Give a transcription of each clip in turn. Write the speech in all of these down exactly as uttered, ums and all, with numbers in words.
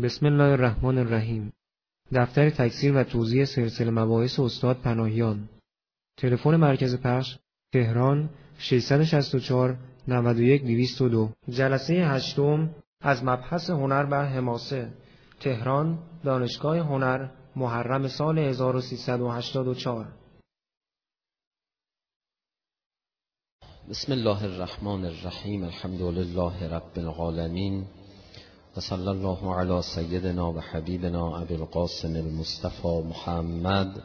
بسم الله الرحمن الرحیم. دفتر تکثیر و توزیع سلسله مباحث استاد پناهیان. تلفن مرکز پخش تهران ششصد و شصت و چهار نود و یک دویست و دو. جلسه هشتم از مبحث هنر بر حماسه. تهران دانشگاه هنر، محرم سال هزار و سیصد و هشتاد و چهار. بسم الله الرحمن الرحیم. الحمد لله رب العالمین و صلی الله علی سیدنا و حبیبنا ابی القاسم المصطفى محمد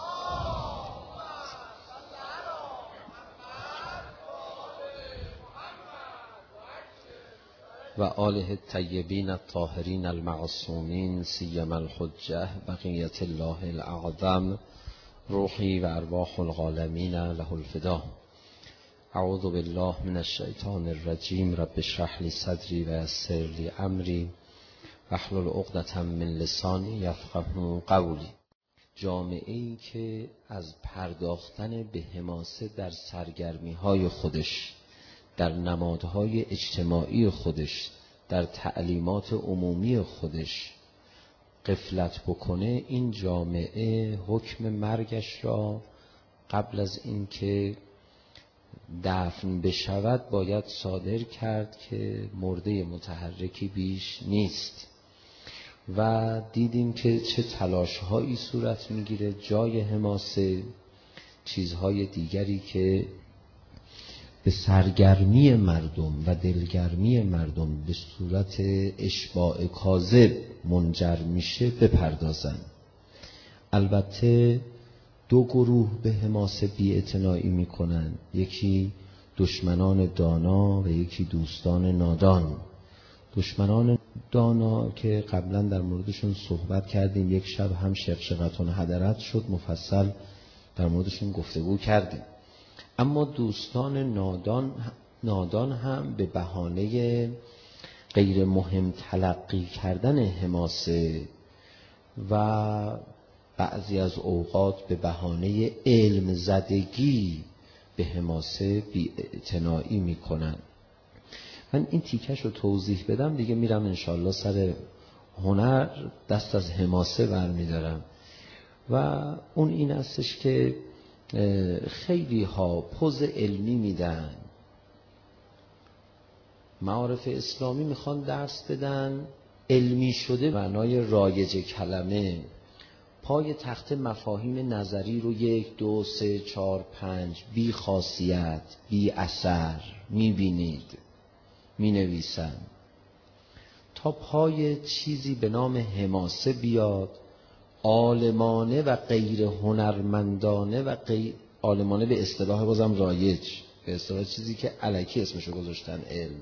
و آله الطیبین الطاهرین المعصومین سیما الحجة بقیة الله الاعظم روحی و ارواح العالمین له الفدا. اعوذ بالله من الشیطان الرجیم. رب اشرح لی صدری و یسر لی امری واحلل عقدة من لسانی یفقهوا قولی. جامعه‌ای که از پرداختن به حماسه در سرگرمی‌های خودش، در نمادهای اجتماعی خودش، در تعلیمات عمومی خودش غفلت بکنه، این جامعه حکم مرگش را قبل از اینکه دفن بشود باید صادر کرد که مرده متحرکی بیش نیست. و دیدیم که چه تلاش‌هایی صورت میگیره جای حماسه، چیزهای دیگری که به سرگرمی مردم و دلگرمی مردم به صورت اشباع کاذب منجر میشه بپردازن. البته دو گروه به حماسه بی‌اعتنایی میکنن، یکی دشمنان دانا و یکی دوستان نادان. دشمنان دانا که قبلا در موردشون صحبت کردیم، یک شب هم شقشقتون هدرت شد، مفصل در موردشون گفتگو کردیم. اما دوستان نادان نادان هم به بهانه غیر مهم تلقی کردن حماسه و بعضی از اوقات به بهانه علم زدگی به حماسه بی‌اعتنایی میکنن. من این تیکش رو توضیح بدم دیگه میرم انشالله سر هنر، دست از حماسه برمیدارم. و اون این استش که خیلی ها پوز علمی میدن، معارف اسلامی میخوان درس بدن، علمی شده معنای رایج کلمه، پای تخت مفاهیم نظری رو یک دو سه چار پنج بی خاصیت بی اثر میبینید مینویسن، تا پای چیزی به نام حماسه بیاد، عالمانه و غیر هنرمندانه و غیر عالمانه به اصطلاح بازم رایج، به اصطلاح چیزی که الکی اسمشو گذاشتن علم،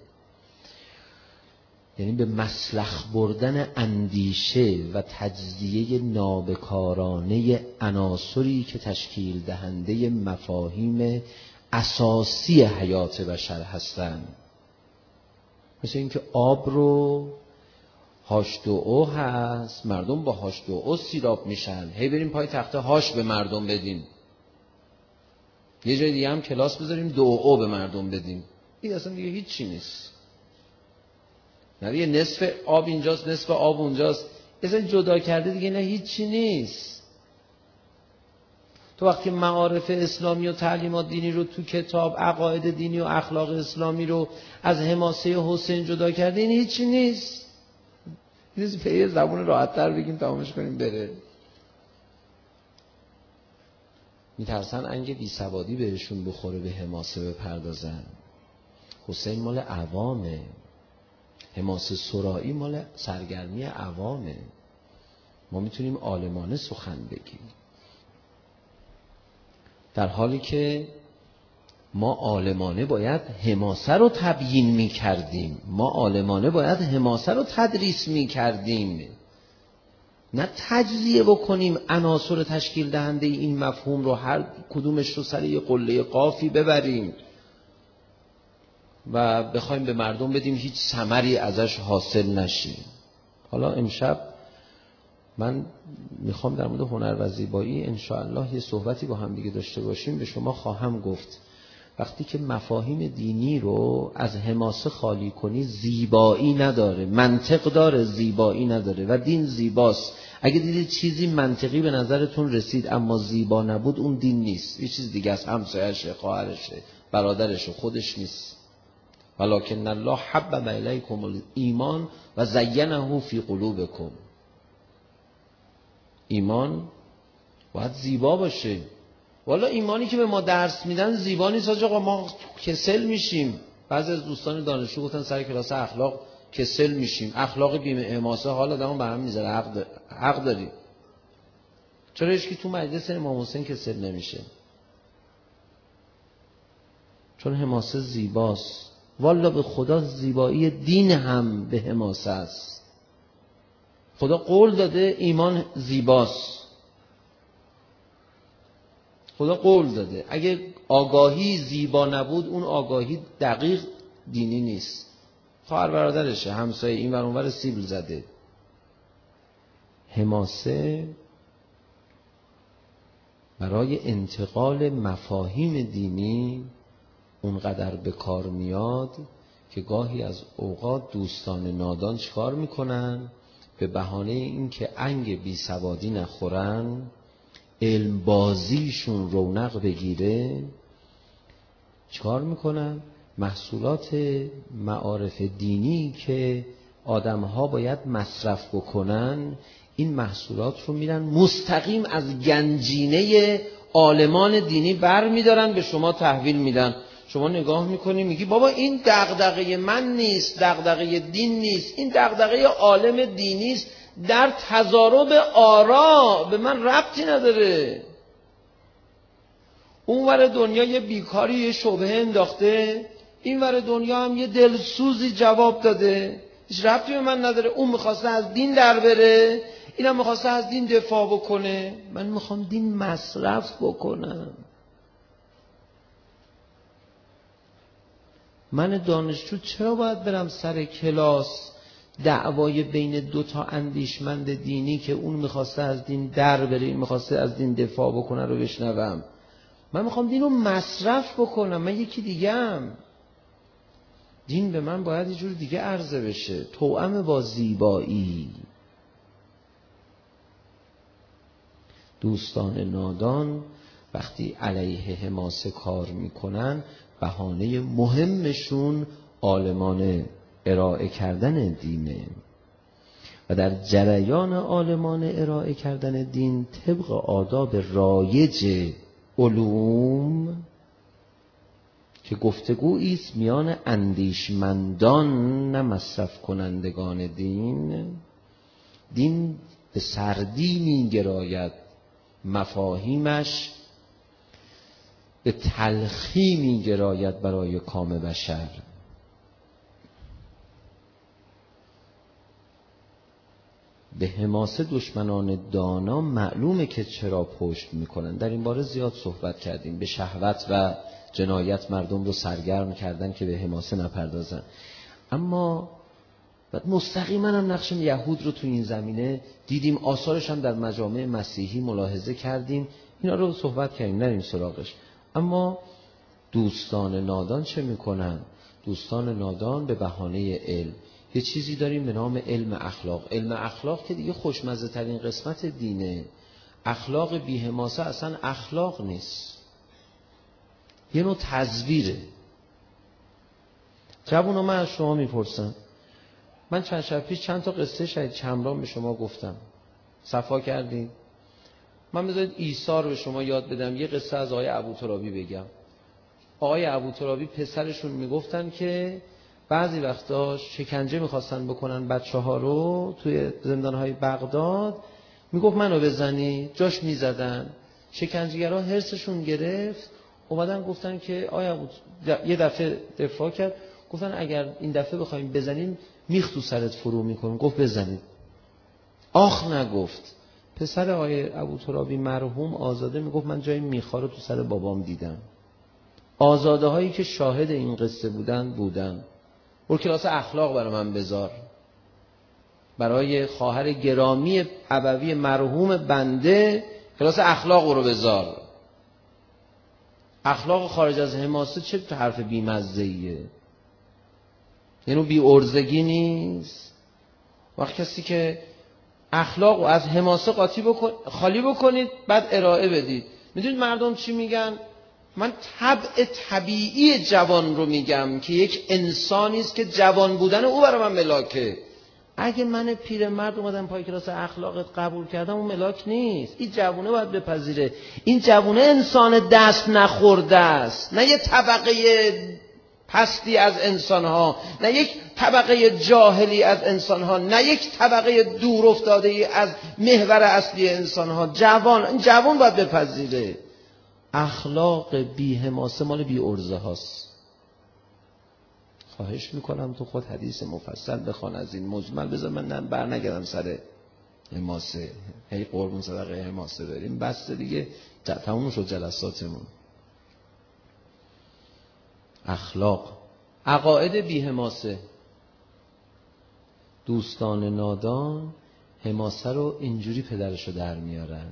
یعنی به مسلخ بردن اندیشه و تجزیه نابکارانه عناصری که تشکیل دهنده مفاهیم اساسی حیات بشر هستند. مثل اینکه آب رو هاش دو او هست، مردم با هاش دو او سیراب میشن، هی بریم پای تخته هاش به مردم بدیم، یه جای دیگه هم کلاس بذاریم دو او به مردم بدیم. این اصلا دیگه هیچ چی نیست. نه دیگه نصف آب اینجاست نصف آب اونجاست، اصلا جدا کرده دیگه، نه هیچی نیست. تو وقتی معارف اسلامی و تعلیمات دینی رو تو کتاب، عقاید دینی و اخلاق اسلامی رو از حماسه حسین جدا کرده، این هیچی نیست. نیست به زبون راحت تر بگیم تمامش کنیم بره. میترسن انگ بی سوادی بهشون بخوره به حماسه بپردازن. حسین مال عوامه، حماسه سرایی مال سرگرمی عوامه. ما میتونیم عالمانه سخن بگیم، در حالی که ما عالمانه باید حماسه رو تبیین میکردیم، ما عالمانه باید حماسه رو تدریس میکردیم، نه تجزیه بکنیم عناصر تشکیل دهنده این مفهوم رو هر کدومش رو سر یه قله قافی ببریم و بخوایم به مردم بدیم هیچ ثمری ازش حاصل نشیم. حالا امشب من میخوام در مورد هنر و زیبایی انشاءالله یه صحبتی با هم دیگه داشته باشیم. به شما خواهم گفت وقتی که مفاهیم دینی رو از حماسه خالی کنی زیبایی نداره، منطق داره، زیبایی نداره. و دین زیباست. اگه دیدید چیزی منطقی به نظرتون رسید اما زیبا نبود، اون دین نیست، یه چیز دیگه است، همسایه‌شه، خواهرشه، برادرشه، خودش نیست. ولکن الله حبب الیکم الایمان و زینه فی قلوبکم. ایمان باید زیبا باشه. والا ایمانی که به ما درس میدن زیبا نیست آقا، ما کسل میشیم. بعضی از دوستان دانشجو گفتن سر کلاس اخلاق کسل میشیم، اخلاق بی حماسه حال آدمو به هم میذاره. حق داری. حق داری. چرا هیچکی تو مجلس امام حسین کسل نمیشه؟ چون حماسه زیباست. والا به خدا زیبایی دین هم به حماسه است. خدا قول داده ایمان زیباست. خدا قول داده. اگه آگاهی زیبا نبود، اون آگاهی دقیق دینی نیست. خواهر برادرشه، همسایه، این ور اون ور سیبل زده. حماسه برای انتقال مفاهیم دینی اونقدر به کار میاد که گاهی از اوقات دوستان نادان چکار میکنن؟ به بهانه اینکه انگ بی سوادی نخورن، علم بازیشون رونق بگیره، چکار میکنن؟ محصولات معارف دینی که آدمها باید مصرف بکنن، این محصولات رو میرن مستقیم از گنجینه عالمان دینی بر میدارن به شما تحویل میدن. شما نگاه میکنی میگی بابا این دغدغه من نیست، دغدغه دین نیست، این دغدغه عالم دینی است، در تضارب آرا، به من ربطی نداره. اون ور دنیا یه بیکاری یه شبهه انداخته، این ور دنیا هم یه دلسوزی جواب داده، هیچ ربطی به من نداره. اون میخواسته از دین در بره، اینم میخواسته از دین دفاع بکنه. من میخوام دین مصرف بکنم. من دانشجو چرا باید برم سر کلاس دعوای بین دو تا اندیشمند دینی که اون میخواسته از دین در بره، این میخواسته از دین دفاع بکنه رو بشنوم؟ من میخوام دین رو مصرف بکنم. من یکی دیگه‌ام. دین به من باید یه جور دیگه عرضه بشه، توأم با زیبایی. دوستان نادان وقتی علیه حماسه کار میکنن، بهانه مهمشون عالمانه ارائه کردن دینه و در جریان عالمانه ارائه کردن دین طبق آداب رایج علوم که گفتگویی است میان اندیشمندان نه مصرف کنندگان دین، دین به سردی میگراید، مفاهیمش به تلخی میگراید برای کام بشر. به حماسه دشمنان دانا معلومه که چرا پشت میکنن. در این باره زیاد صحبت کردیم. به شهوت و جنایت مردم رو سرگرم کردن که به حماسه نپردازن. اما مستقیما هم نقش یهود رو تو این زمینه دیدیم، آثارش هم در مجامع مسیحی ملاحظه کردیم. اینا رو صحبت کردیم، نریم سراغش. اما دوستان نادان چه میکنن؟ دوستان نادان به بهانه علم، یه چیزی داریم به نام علم اخلاق. علم اخلاق که دیگه خوشمزه ترین قسمت دینه. اخلاق بی حماسه اصلا اخلاق نیست، یه نوع تزویره. جوونا، من از شما میپرسم، من چند شب پیش چند تا قصه شهید چمران به شما گفتم، صفا کردین؟ من بذارید ایثار به شما یاد بدم. یه قصه از آقای ابوترابی بگم. آقای ابوترابی پسرشون میگفتن که بعضی وقتا شکنجه میخواستن بکنن بچه ها رو توی زندانهای بغداد، میگفت منو بزنی، جاش میزدن. شکنجهگرها هرسشون گرفت، اومدن گفتن که آیا ابو یه دفعه دفاع کرد، گفتن اگر این دفعه بخوایم بزنیم میخ تو سرت فرو میکنیم. گفت بزنید. آخ نگفت. پسر آقای ابوترابی مرحوم آزاده میگفت من جای میخا رو تو سر بابام دیدم. آزاده هایی که شاهد این قصه بودن بودن. برو کلاس اخلاق برای من بذار، برای خواهر گرامی ابوی مرحوم بنده کلاس اخلاق رو بذار. اخلاق خارج از حماسه چه حرف بی‌مزه‌ایه؟ یعنی بی ارزگی نیست. وقت کسی که اخلاق رو از حماسه قاطی بکن، خالی بکنید بعد ارائه بدید. میدونید مردم چی میگن؟ من طبع طبیعی جوان رو میگم که یک انسانی است که جوان بودن او برای من ملاکه. اگه من پیرمرد اومدم پای کلاس اخلاقت قبول کردم، اون ملاک نیست. این جوونه باید بپذیره. این جوونه انسان دست نخورده است، نه یه طبقه پستی از انسانها، نه یک طبقه جاهلی از انسانها، نه یک طبقه دور افتاده ای از محور اصلی انسانها. جوان، این جوان باید بپذیره. اخلاق بی حماسه مال بی ارزه هاست. خواهش میکنم تو خود حدیث مفصل بخوان از این مجمل. بذار من بر نگردم سر حماسه، هی قربون صدقه حماسه بریم، بس دیگه تموم شد جلساتمون. اخلاق، عقاید بی حماسه. دوستان نادان حماسه رو اینجوری پدرشو در میارن.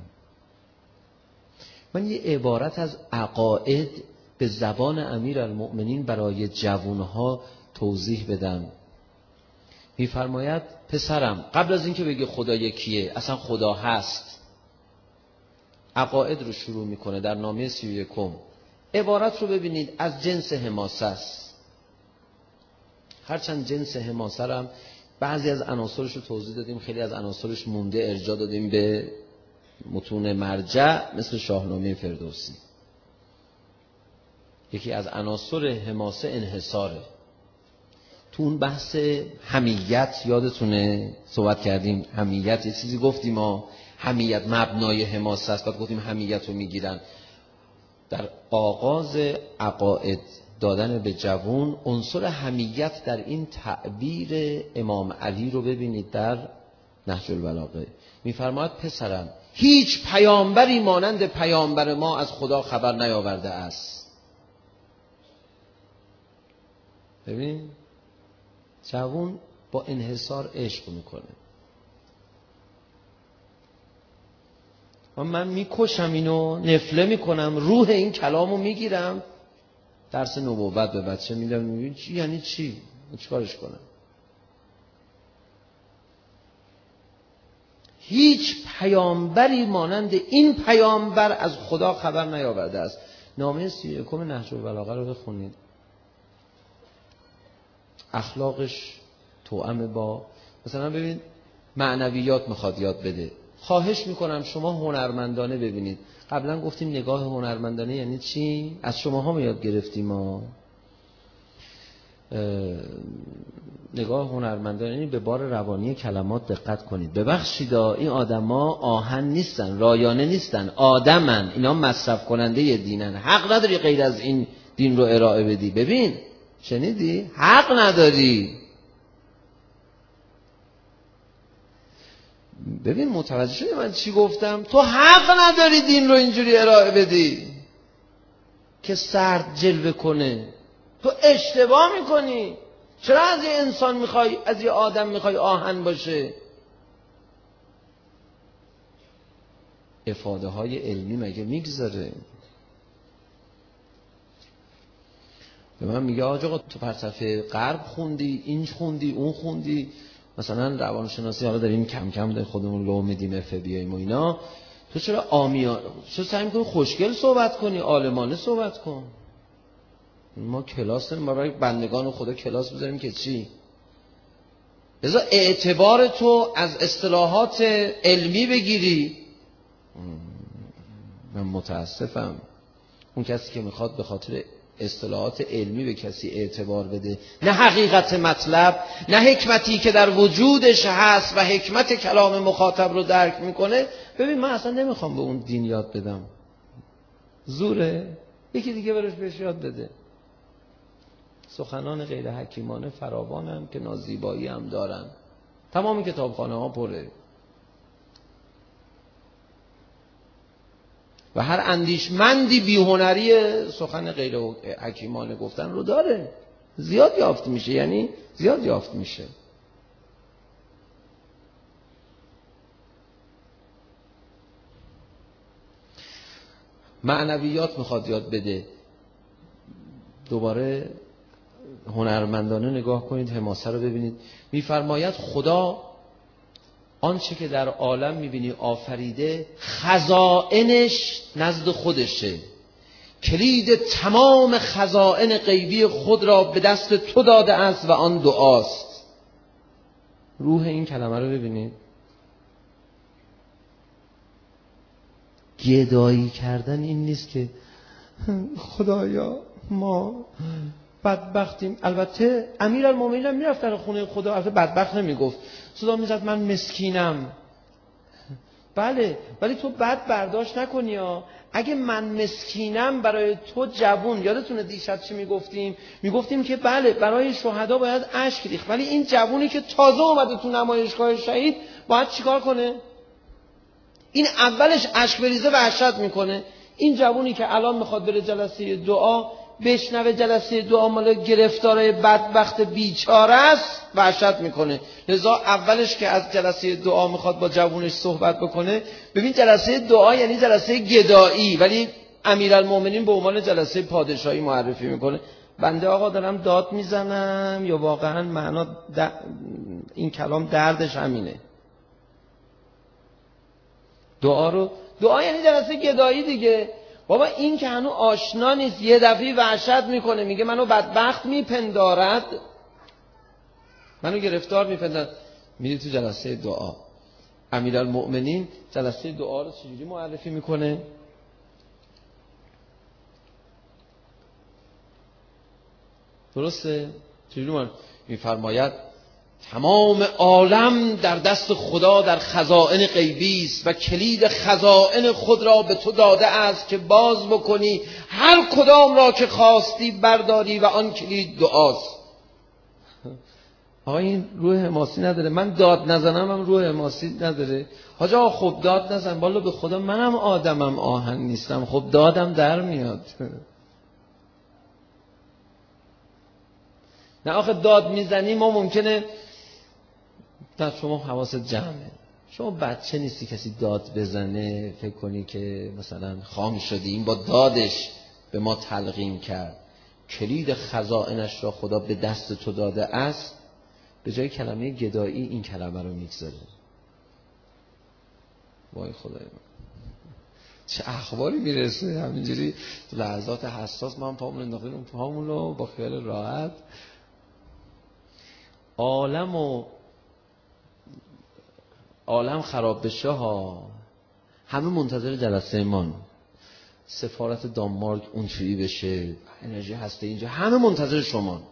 من یه عبارت از عقاید به زبان امیرالمؤمنین برای جوانها توضیح بدم. میفرماید پسرم، قبل از اینکه بگه خدا یکیه، اصلا خدا هست، عقاید رو شروع میکنه در نامه سی و یکم. عبارت رو ببینید، از جنس حماسه است. هرچند جنس حماسه رو هم بعضی از عناصرش رو توضیح دادیم، خیلی از عناصرش مونده، ارجاع دادیم به متون مرجع مثل شاهنامه فردوسی. یکی از عناصر حماسه انحصاره. تو اون بحث حمیت یادتونه صحبت کردیم، حمیت یه چیزی گفتیم ما، حمیت مبنای حماسه است. بعد گفتیم حمیت رو میگیرن. در آغاز عقاید دادن به جوان، عنصر حمیت در این تعبیر امام علی رو ببینید در نهج البلاغه. میفرماید پسرم، هیچ پیامبری مانند پیامبر ما از خدا خبر نیاورده است. ببین جوان با انحصار عشق میکنه. من میکشم اینو، نفله میکنم، روح این کلامو میگیرم، درس نبوت به بچه میدم. میگم چی یعنی چی؟ چیکارش کنم؟ هیچ پیامبری مانند این پیامبر از خدا خبر نیاورده است. نامه سی و یکم نهج البلاغه رو بخونید. اخلاقش توأم با، مثلا ببین معنویات میخواد یاد بده. خواهش میکنم شما هنرمندانه ببینید. قبلا گفتیم نگاه هنرمندانه یعنی چی؟ از شماها ما یاد گرفتیم. ما نگاه هنرمندانه یعنی به بار روانی کلمات دقت کنید. ببخشید این آدما آهن نیستن، رایانه نیستن، آدمن. اینا مصرف کننده دینن. حق نداری غیر از این دین رو ارائه بدی. ببین شنیدی؟ حق نداری. ببین متوجه شدی من چی گفتم؟ تو حق نداری دین رو اینجوری ارائه بدی که سرد جلوه کنه. تو اشتباه میکنی. چرا از یه انسان میخوای، از یه آدم میخوای آهن باشه؟ افاده های علمی مگه میگذاره؟ به من میگه آقا تو فلسفه غرب خوندی، این خوندی، اون خوندی، مثلا روانشناسی حالا داریم کم کم داریم خودمون لو میدیم اف بیایم و اینا، تو چرا آمیان، چرا سعی میکنی خوشگل صحبت کنی، عالمانه صحبت کن؟ ما کلاس داریم، ما برای بندگان خدا کلاس بذاریم که چی؟ بذار اعتبار تو از اصطلاحات علمی بگیری. من متاسفم اون کسی که میخواد به خاطر اصطلاحات علمی به کسی اعتبار بده، نه حقیقت مطلب، نه حکمتی که در وجودش هست و حکمت کلام مخاطب رو درک میکنه. ببین من اصلا نمیخوام به اون دین یاد بدم، زوره، یکی دیگه برش بهش یاد بده. سخنان غیر حکیمانه فراوانم که نازیبایی هم دارن، تمام کتابخانه ها پره و هر اندیشمندی بیهنری سخن غیر حکیمانه گفتن رو داره. زیاد یافت میشه، یعنی زیاد یافت میشه. معنویات میخواد یاد بده. دوباره هنرمندانه نگاه کنید، حماسه رو ببینید. میفرماید خدا آنچه که در عالم میبینی آفریده خزائنش نزد خودشه، کلید تمام خزائن غیبی خود را به دست تو داده است و آن دعاست. روح این کلمه رو ببینید. گدایی کردن این نیست که خدایا ما بدبختیم. البته امیرالمومنین هم میرفت در خونه خدا، البته بدبخت نمیگفت، صدا میزد من مسکینم. بله، ولی تو بد برداشت نکنی ها. اگه من مسکینم برای تو جوون، یادتونه دیشب چی میگفتیم؟ میگفتیم که بله برای شهدا باید اشک ریخت، ولی این جوونی که تازه اومده تو نمایشگاه شهید باید چیکار کنه؟ این اولش اشک بریزه وحشت میکنه. این جوونی که الان میخواد بره جلسه دعا، بشنوه جلسه دعا مال گرفتارای بدبخت بیچاره است، وحشت میکنه. لذا اولش که از جلسه دعا میخواد با جوونش صحبت بکنه، ببین جلسه دعا یعنی جلسه گدایی، ولی امیرالمومنین به عنوان جلسه پادشاهی معرفی میکنه. بنده آقا دارم داد میزنم یا واقعا معنا د... این کلام دردش همینه؟ دعا رو دعا یعنی جلسه گدایی دیگه. بابا این که هنوز آشنا نیست، یه دفعه وحشت میکنه، میگه منو بدبخت میپندارد، منو گرفتار میپندارد. میری تو جلسه دعا. امیرالمؤمنین جلسه دعا رو چجوری معرفی میکنه؟ درسته؟ چجوری معرفی میفرماید تمام عالم در دست خدا در خزائن غیبی است و کلید خزائن خود را به تو داده است که باز بکنی، هر کدام را که خواستی برداری و آن کلید دعاست. آقا این روح حماسی نداره؟ من داد نزنم هم روح حماسی نداره؟ حاج آقا خب داد نزن. والا به خدا منم آدمم، آهن نیستم، خب دادم در میاد. نه آخه داد میزنی ما ممکنه، نه شما حواست جمعه، شما بچه نیستی کسی داد بزنه فکر کنی که مثلا خام شدی، این با دادش به ما تلقین کرد. کلید خزائنش را خدا به دست تو داده است، به جای کلمه گدایی این کلمه رو میگذاره. وای خدای من چه اخباری میرسه همینجوری تو لحظات حساس. من پامون انداختیم اون پامون رو با خیال راحت. عالم و عالم خراب بشه ها، همه منتظر جلسه من. سفارت دانمارک اونجوری بشه، انرژی هسته اینجا، همه منتظر شما.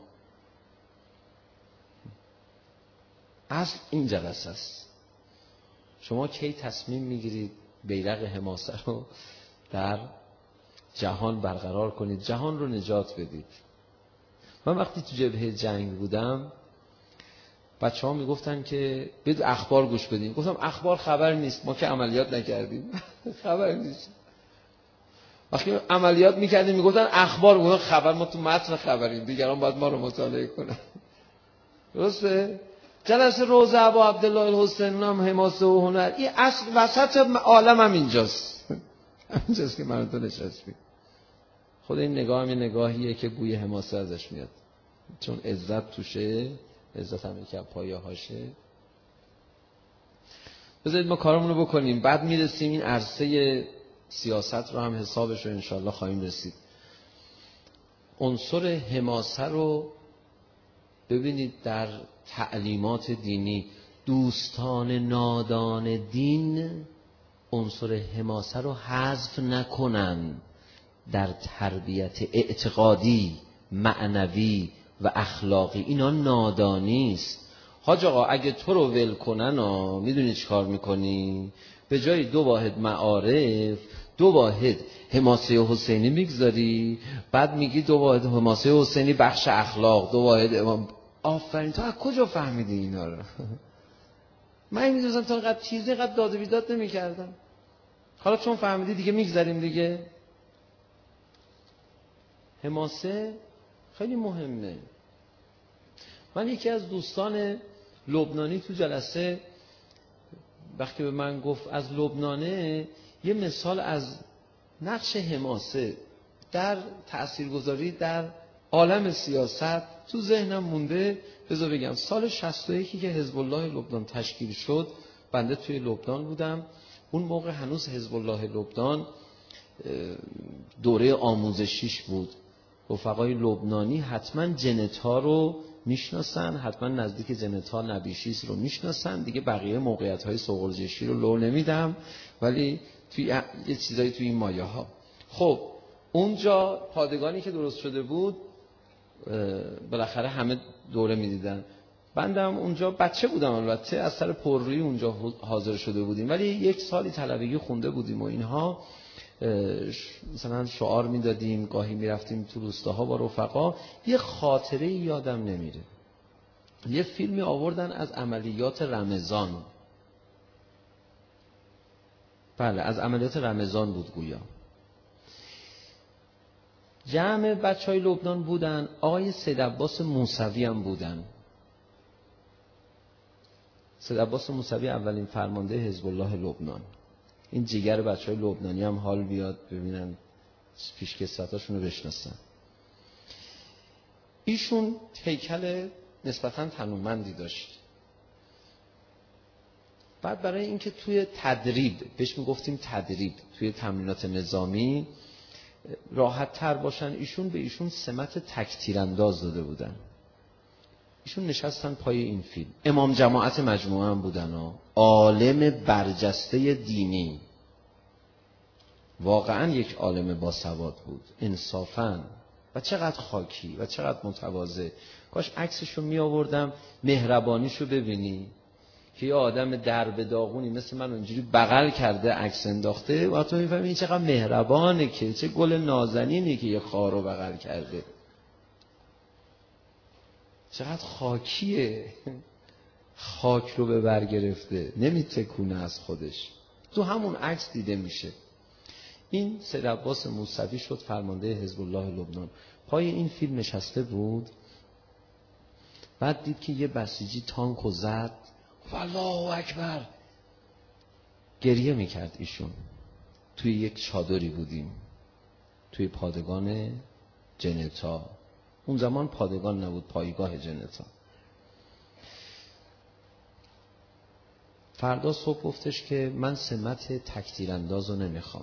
اصل این جلسه است. شما کی تصمیم میگیرید بیرق حماسه رو در جهان برقرار کنید، جهان رو نجات بدید. من وقتی تو جبهه جنگ بودم بچه ها میگفتن که بید اخبار گوش بدیم. گفتم اخبار خبر نیست، ما که عملیات نکردیم. خبر نیست. وقتی عملیات میکردیم میگفتن اخبار، میگفتن خبر، ما تو متن خبریم، دیگران باید ما رو مطالعه کنن. درسته؟ جلسه روزه ابو عبدالله الحسین هم حماسه و هنر، این اصل وسط عالم هم اینجاست. همینجاست که من تو نشستیم. خود این نگاه هم یه نگاهیه که بوی حماسه ازش میاد، چون عزت توشه، عزت هم یکی از پایه هاشه. بذارید ما کارمون رو بکنیم، بعد میرسیم این عرصه سیاست رو هم حسابش رو انشالله خواهیم رسید. عنصر حماسه رو ببینید در تعلیمات دینی، دوستان نادان دین عنصر حماسه رو حذف نکنن در تربیت اعتقادی، معنوی و اخلاقی. اینا نادانی است. حاج آقا اگه تو رو ول کنن ها، میدونی چی کار میکنی؟ به جای دو واحد معارف دو واحد حماسه حسینی میگذاری، بعد میگی دو واحد حماسه حسینی بخش اخلاق، دو واحد امام. آفرین، تو از کجا فهمیدی اینا رو؟ من میدونستم تا اینقدر تیزه قد داد و بیداد نمیکردم. حالا چون فهمیدی دیگه میگذاریم دیگه. حماسه خیلی مهمه. من یکی از دوستان لبنانی تو جلسه وقتی به من گفت از لبنانه، یه مثال از نقش حماسه در تاثیرگذاری در عالم سیاست تو ذهنم مونده. بذار بگم سال شصت و یک که حزب الله لبنان تشکیل شد، بنده توی لبنان بودم. اون موقع هنوز حزب الله لبنان دوره آموزشیش بود. رفقای لبنانی حتما جنتا رو میشناسن، حتما نزدیک جنتا نبیشیس رو میشناسن دیگه. بقیه موقعیت های سغلجشی رو لو نمیدم، ولی توی یه چیزایی توی این مایه ها. خب اونجا پادگانی که درست شده بود بالاخره همه دوره میدیدن. بندم اونجا بچه بودم، البته از سر پررویی اونجا حاضر شده بودیم، ولی یک سالی طلبگی خونده بودیم و اینها. مثلا شعار میدادیم، گاهی میرفتیم تو روستاها با رفقا. یه خاطره یادم نمیره، یه فیلمی آوردن از عملیات رمضان. بله از عملیات رمضان بود گویا. جمع بچه های لبنان بودن، آقای سید عباس موسوی هم بودن. سید عباس موسوی اولین فرمانده حزب الله لبنان. این جگر بچه های لبنانی هم حال بیاد ببینن پیشکسوتاشون رو بشناسن. ایشون هیکل نسبتاً تنومندی داشت. بعد برای اینکه توی تدریب، بهش میگفتیم تدریب، توی تمرینات نظامی راحت تر باشن، ایشون به ایشون سمت تکتیرانداز داده بودن. ایشون نشستن پای این فیلم. امام جماعت مجموعه هم بودن ها. عالم برجسته دینی، واقعا یک عالم باسواد بود انصافاً. و چقدر خاکی و چقدر متواضع. کاش عکسشو می آوردم مهربانیشو ببینی که یه آدم درب داغونی مثل من اونجوری بغل کرده عکس انداخته و تو میفهمی این چقدر مهربانه، که چه گل نازنینی که یه خار رو بغل کرده. چقدر خاکیه، خاک رو به بر گرفته، نمیتکونه از خودش. تو همون عکس دیده میشه. این سید عباس موسوی شد فرمانده حزب الله لبنان. پای این فیلم نشسته بود. بعد دید که یه بسیجی تانکو زد، والله اکبر، گریه میکرد ایشون. توی یک چادری بودیم، توی پادگان جنتا. اون زمان پادگان نبود، پایگاه جنتا. فردا صبح گفتش که من سمت تکتیرانداز رو نمیخوام.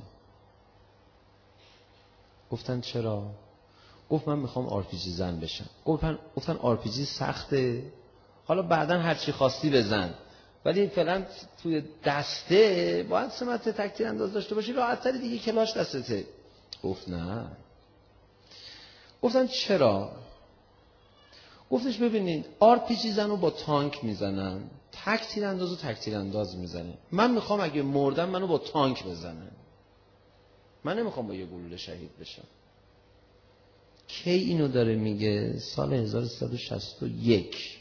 گفتن چرا؟ گفت من میخوام آرپیجی زن بشم. گفتن گفتن آرپیجی سخته، حالا بعدن هر چی خواستی بزن، ولی فعلا توی دسته باید سمت تکتیرانداز داشته باشی، راحت تری دیگه، کلاش دستته. گفت نه. گفتن چرا؟ گفتش ببینید آرپیجی زن رو با تانک میزنن، تکتیرانداز رو تکتیرانداز میزنه. من میخوام اگه مردم منو با تانک بزنن، من نمیخوام با یه گلوله شهید بشم. کی اینو داره میگه؟ سال هزار و سیصد و شصت و یک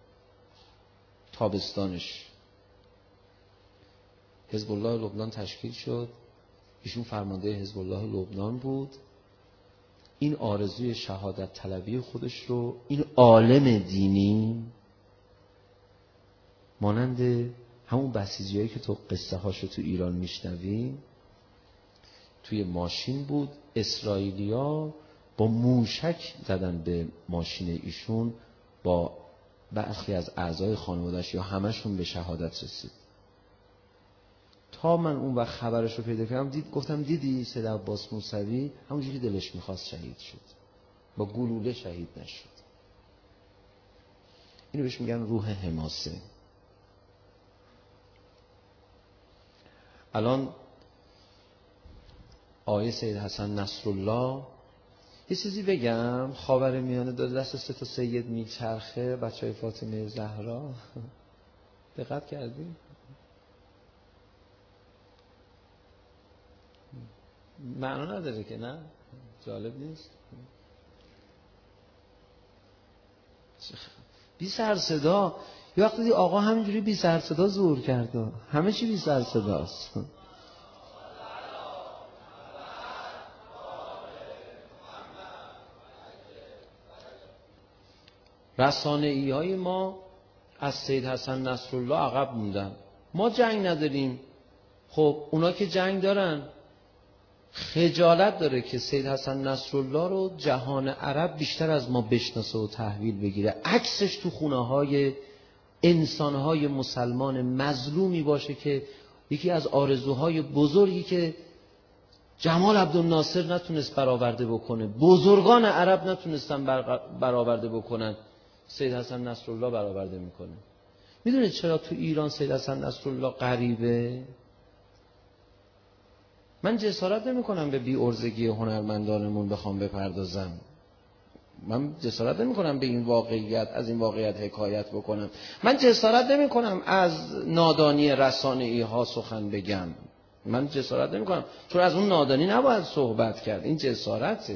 تابستانش. حزب الله لبنان تشکیل شد. ایشون فرمانده حزب الله لبنان بود. این آرزوی شهادت طلبی خودش رو این عالم دینی، مانند همون بسیجیایی که تو قصه هاشو تو ایران میشنوی، توی ماشین بود. اسرائیلیا با موشک زدن به ماشین ایشون، با برخی از اعضای خانواده‌اش یا همشون به شهادت رسید. تا من اون وقت خبرش رو پیدا کردم، دید گفتم دیدی سید عباس موسوی همونجوری دلش میخواست شهید شد، با گلوله شهید نشد. اینو بهش میگن روح حماسه. الان آقای سید حسن نصرالله، یه چیزی بگم، خاورمیانه داره دست سه تا سید میچرخه، بچهای فاطمه زهرا. دقت کردی؟ معنا نداره که، نه؟ جالب نیست؟ بی سر صدا. یه وقتی دی آقا همینجوری بی سر صدا ظهور کرده، همه چی بی سر صداست. رسانه‌ای های ما از سید حسن نصرالله عقب موندن. ما جنگ نداریم. خب اونا که جنگ دارن، خجالت داره که سید حسن نصرالله رو جهان عرب بیشتر از ما بشناسه و تحویل بگیره. عکسش تو خونه های انسانهای مسلمان مظلومی باشه که یکی از آرزوهای بزرگی که جمال عبدالناصر نتونست برآورده بکنه، بزرگان عرب نتونستن برآورده بکنن، سید حسن نصرالله برآورده میکنه. میدونید چرا تو ایران سید حسن نصرالله غریبه؟ من جسارت نمی کنم به بی ارزگی هنرمندانمون بخوام بپردازم. من جسارت نمی کنم به این واقعیت، از این واقعیت حکایت بکنم. من جسارت نمی کنم از نادانی رسانه‌ای ها سخن بگم. من جسارت نمی کنم، چون از اون نادانی نباید صحبت کرد. این جسارته.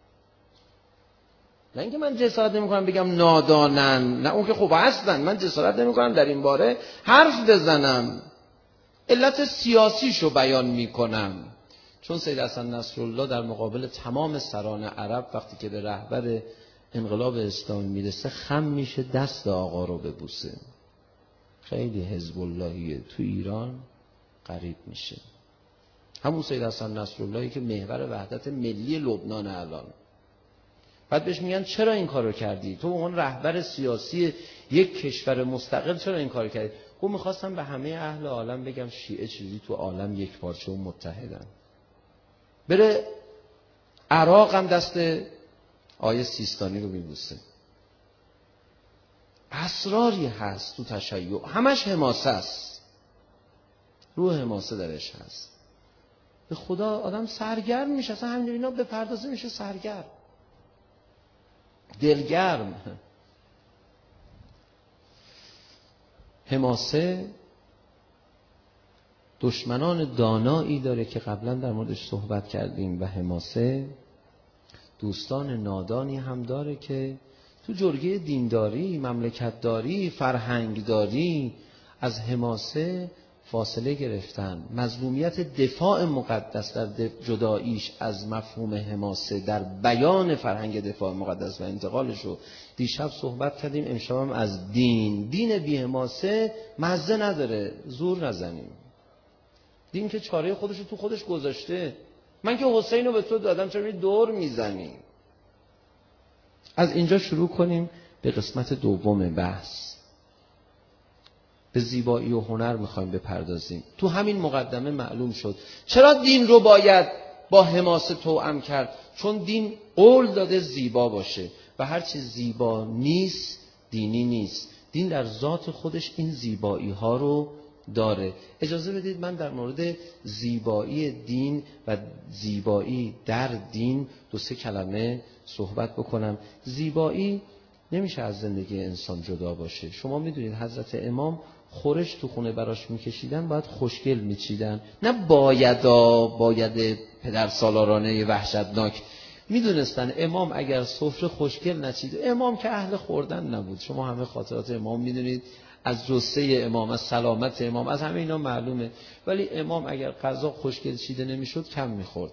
نه اینکه من جسارت نمی کنم بگم نادانن، نه اون که خوب هستن. من جسارت نمی کنم در این باره حرف بزنم. علت سیاسیشو بیان می کنم. چون سید حسن نصرالله در مقابل تمام سران عرب وقتی که به رهبر انقلاب اسلامی میرسه خم میشه دست آقا رو ببوسه. خیلی حزب اللهیه، تو ایران غریب میشه. همون سید حسن نصراللهی که محور وحدت ملی لبنان الان. بعد بهش میگن چرا این کارو کردی؟ تو اون رهبر سیاسی یک کشور مستقل چرا این کارو کردی؟ گفت میخواستم به همه اهل عالم بگم شیعه چیزی تو عالم یک پارچه و متحدن. بره عراق هم دست آیه سیستانی رو میبوسه. اسراری هست تو تشیع، همش حماسه است، روح حماسه درش هست. به خدا آدم سرگرم میشه، اصلا همین اینا به پردازه میشه سرگرم، دلگرم. حماسه دشمنان دانایی داره که قبلا در موردش صحبت کردیم و حماسه دوستان نادانی هم داره که تو جرگه دینداری، مملکتداری، فرهنگداری از حماسه فاصله گرفتن. مظلومیت دفاع مقدس در جداییش از مفهوم حماسه در بیان فرهنگ دفاع مقدس و انتقالش رو دیشب صحبت کردیم. امشب هم از دین. دین بی حماسه مزه نداره، زور نزنیم. دین که چاره خودش رو تو خودش گذاشته. من که حسین رو به تو دادم، چرا دور میزنی؟ از اینجا شروع کنیم به قسمت دوم بحث. به زیبایی و هنر میخوایم بپردازیم. تو همین مقدمه معلوم شد چرا دین رو باید با حماسه توأم کرد. چون دین قول داده زیبا باشه و هر چی زیبا نیست دینی نیست. دین در ذات خودش این زیبایی ها رو داره. اجازه بدید من در مورد زیبایی دین و زیبایی در دین دو سه کلمه صحبت بکنم. زیبایی نمیشه از زندگی انسان جدا باشه. شما میدونید حضرت امام خورش تو خونه براش میکشیدن، باید خوشگل میچیدن، نه بایدا باید پدر سالارانه وحشتناک. میدونستن امام اگر سفره خوشگل نچید، امام که اهل خوردن نبود. شما همه خاطرات امام میدونید، از جثه امام، از سلامت امام، از همه اینا معلومه. ولی امام اگر غذا خوشگل چیده نمیشد کم میخورد،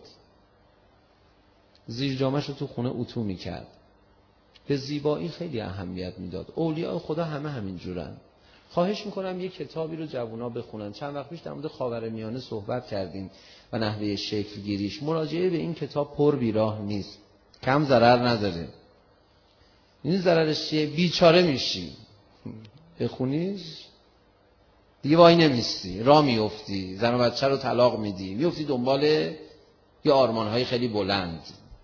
زیر جامش رو تو خونه اتو میکرد. به زیبایی خیلی اهمیت میداد. اولیاء خدا همه همین جورن. خواهش میکنم یک کتابی رو جوونا بخونن. چند وقت پیش در مورد خاورمیانه صحبت کردیم و نحوه شکل گیریش. مراجعه به این کتاب پر بیراه نیست، کم ضرر نداره. این ضررش چیه؟ بیچاره میشی. بخونیش دیگه وای نمیستی، راه میفتی، زن و بچه رو طلاق میدی، میفتی دنبال یه آرمانهای خیلی بلند.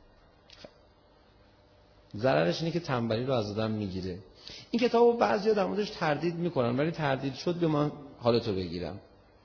ضررش اینه که تنبلی رو از آدم میگیره. این کتابو بعضیا در موردش تردید میکنن، ولی تردید شد به من حالتو بگیرم.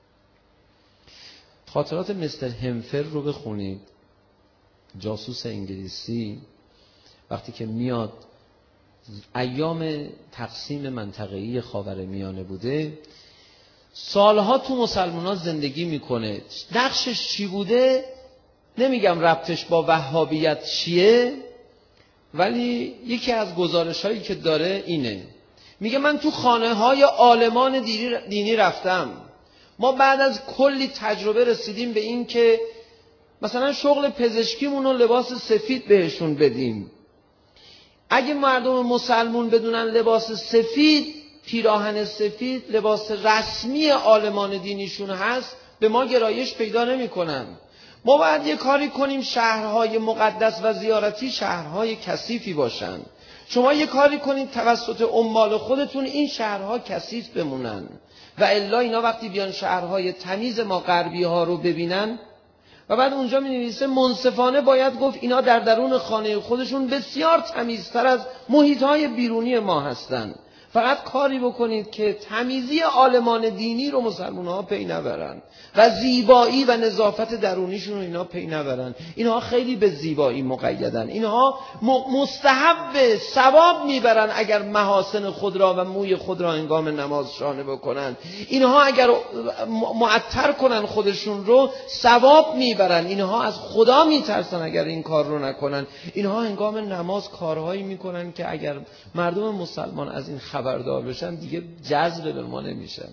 خاطرات مستر همفر رو بخونید. جاسوس انگلیسی وقتی که میاد، ایام تقسیم منطقه‌ای خاورمیانه بوده، سالها تو مسلمان‌ها زندگی میکنه. نقشش چی بوده؟ نمیگم ربطش با وهابیت چیه، ولی یکی از گزارش‌هایی که داره اینه. میگه من تو خانه‌های عالمان دینی رفتم. ما بعد از کلی تجربه رسیدیم به این که مثلا شغل پزشکیمون رو لباس سفید بهشون بدیم. اگه مردم مسلمون بدونن لباس سفید، پیراهن سفید لباس رسمی عالمان دینیشون هست، به ما گرایش پیدا نمی کنن. ما باید یه کاری کنیم شهرهای مقدس و زیارتی شهرهای کثیفی باشن. شما یه کاری کنید توسط عمال خودتون این شهرها کثیف بمونن و الا اینا وقتی بیان شهرهای تمیز ما غربی ها رو ببینن و بعد اونجا می نویسه منصفانه باید گفت اینا در درون خانه خودشون بسیار تمیزتر از محیط های بیرونی ما هستن. فقط کاری بکنید که تمیزی عالمان دینی رو مسلمان ها پی نبرن و زیبایی و نظافت درونیشون رو اینا پی نبرن. اینها خیلی به زیبایی مقیدن. اینها مستحب ثواب میبرن اگر محاسن خود را و موی خود را هنگام نماز شانه بکنن. اینها اگر معطر کنن خودشون رو ثواب میبرن. اینها از خدا میترسن اگر این کار رو نکنن. اینها هنگام نماز کارهایی میکنن که اگر مردم مسلمان از این خبردار بشن دیگه جذب به ما نمیشن.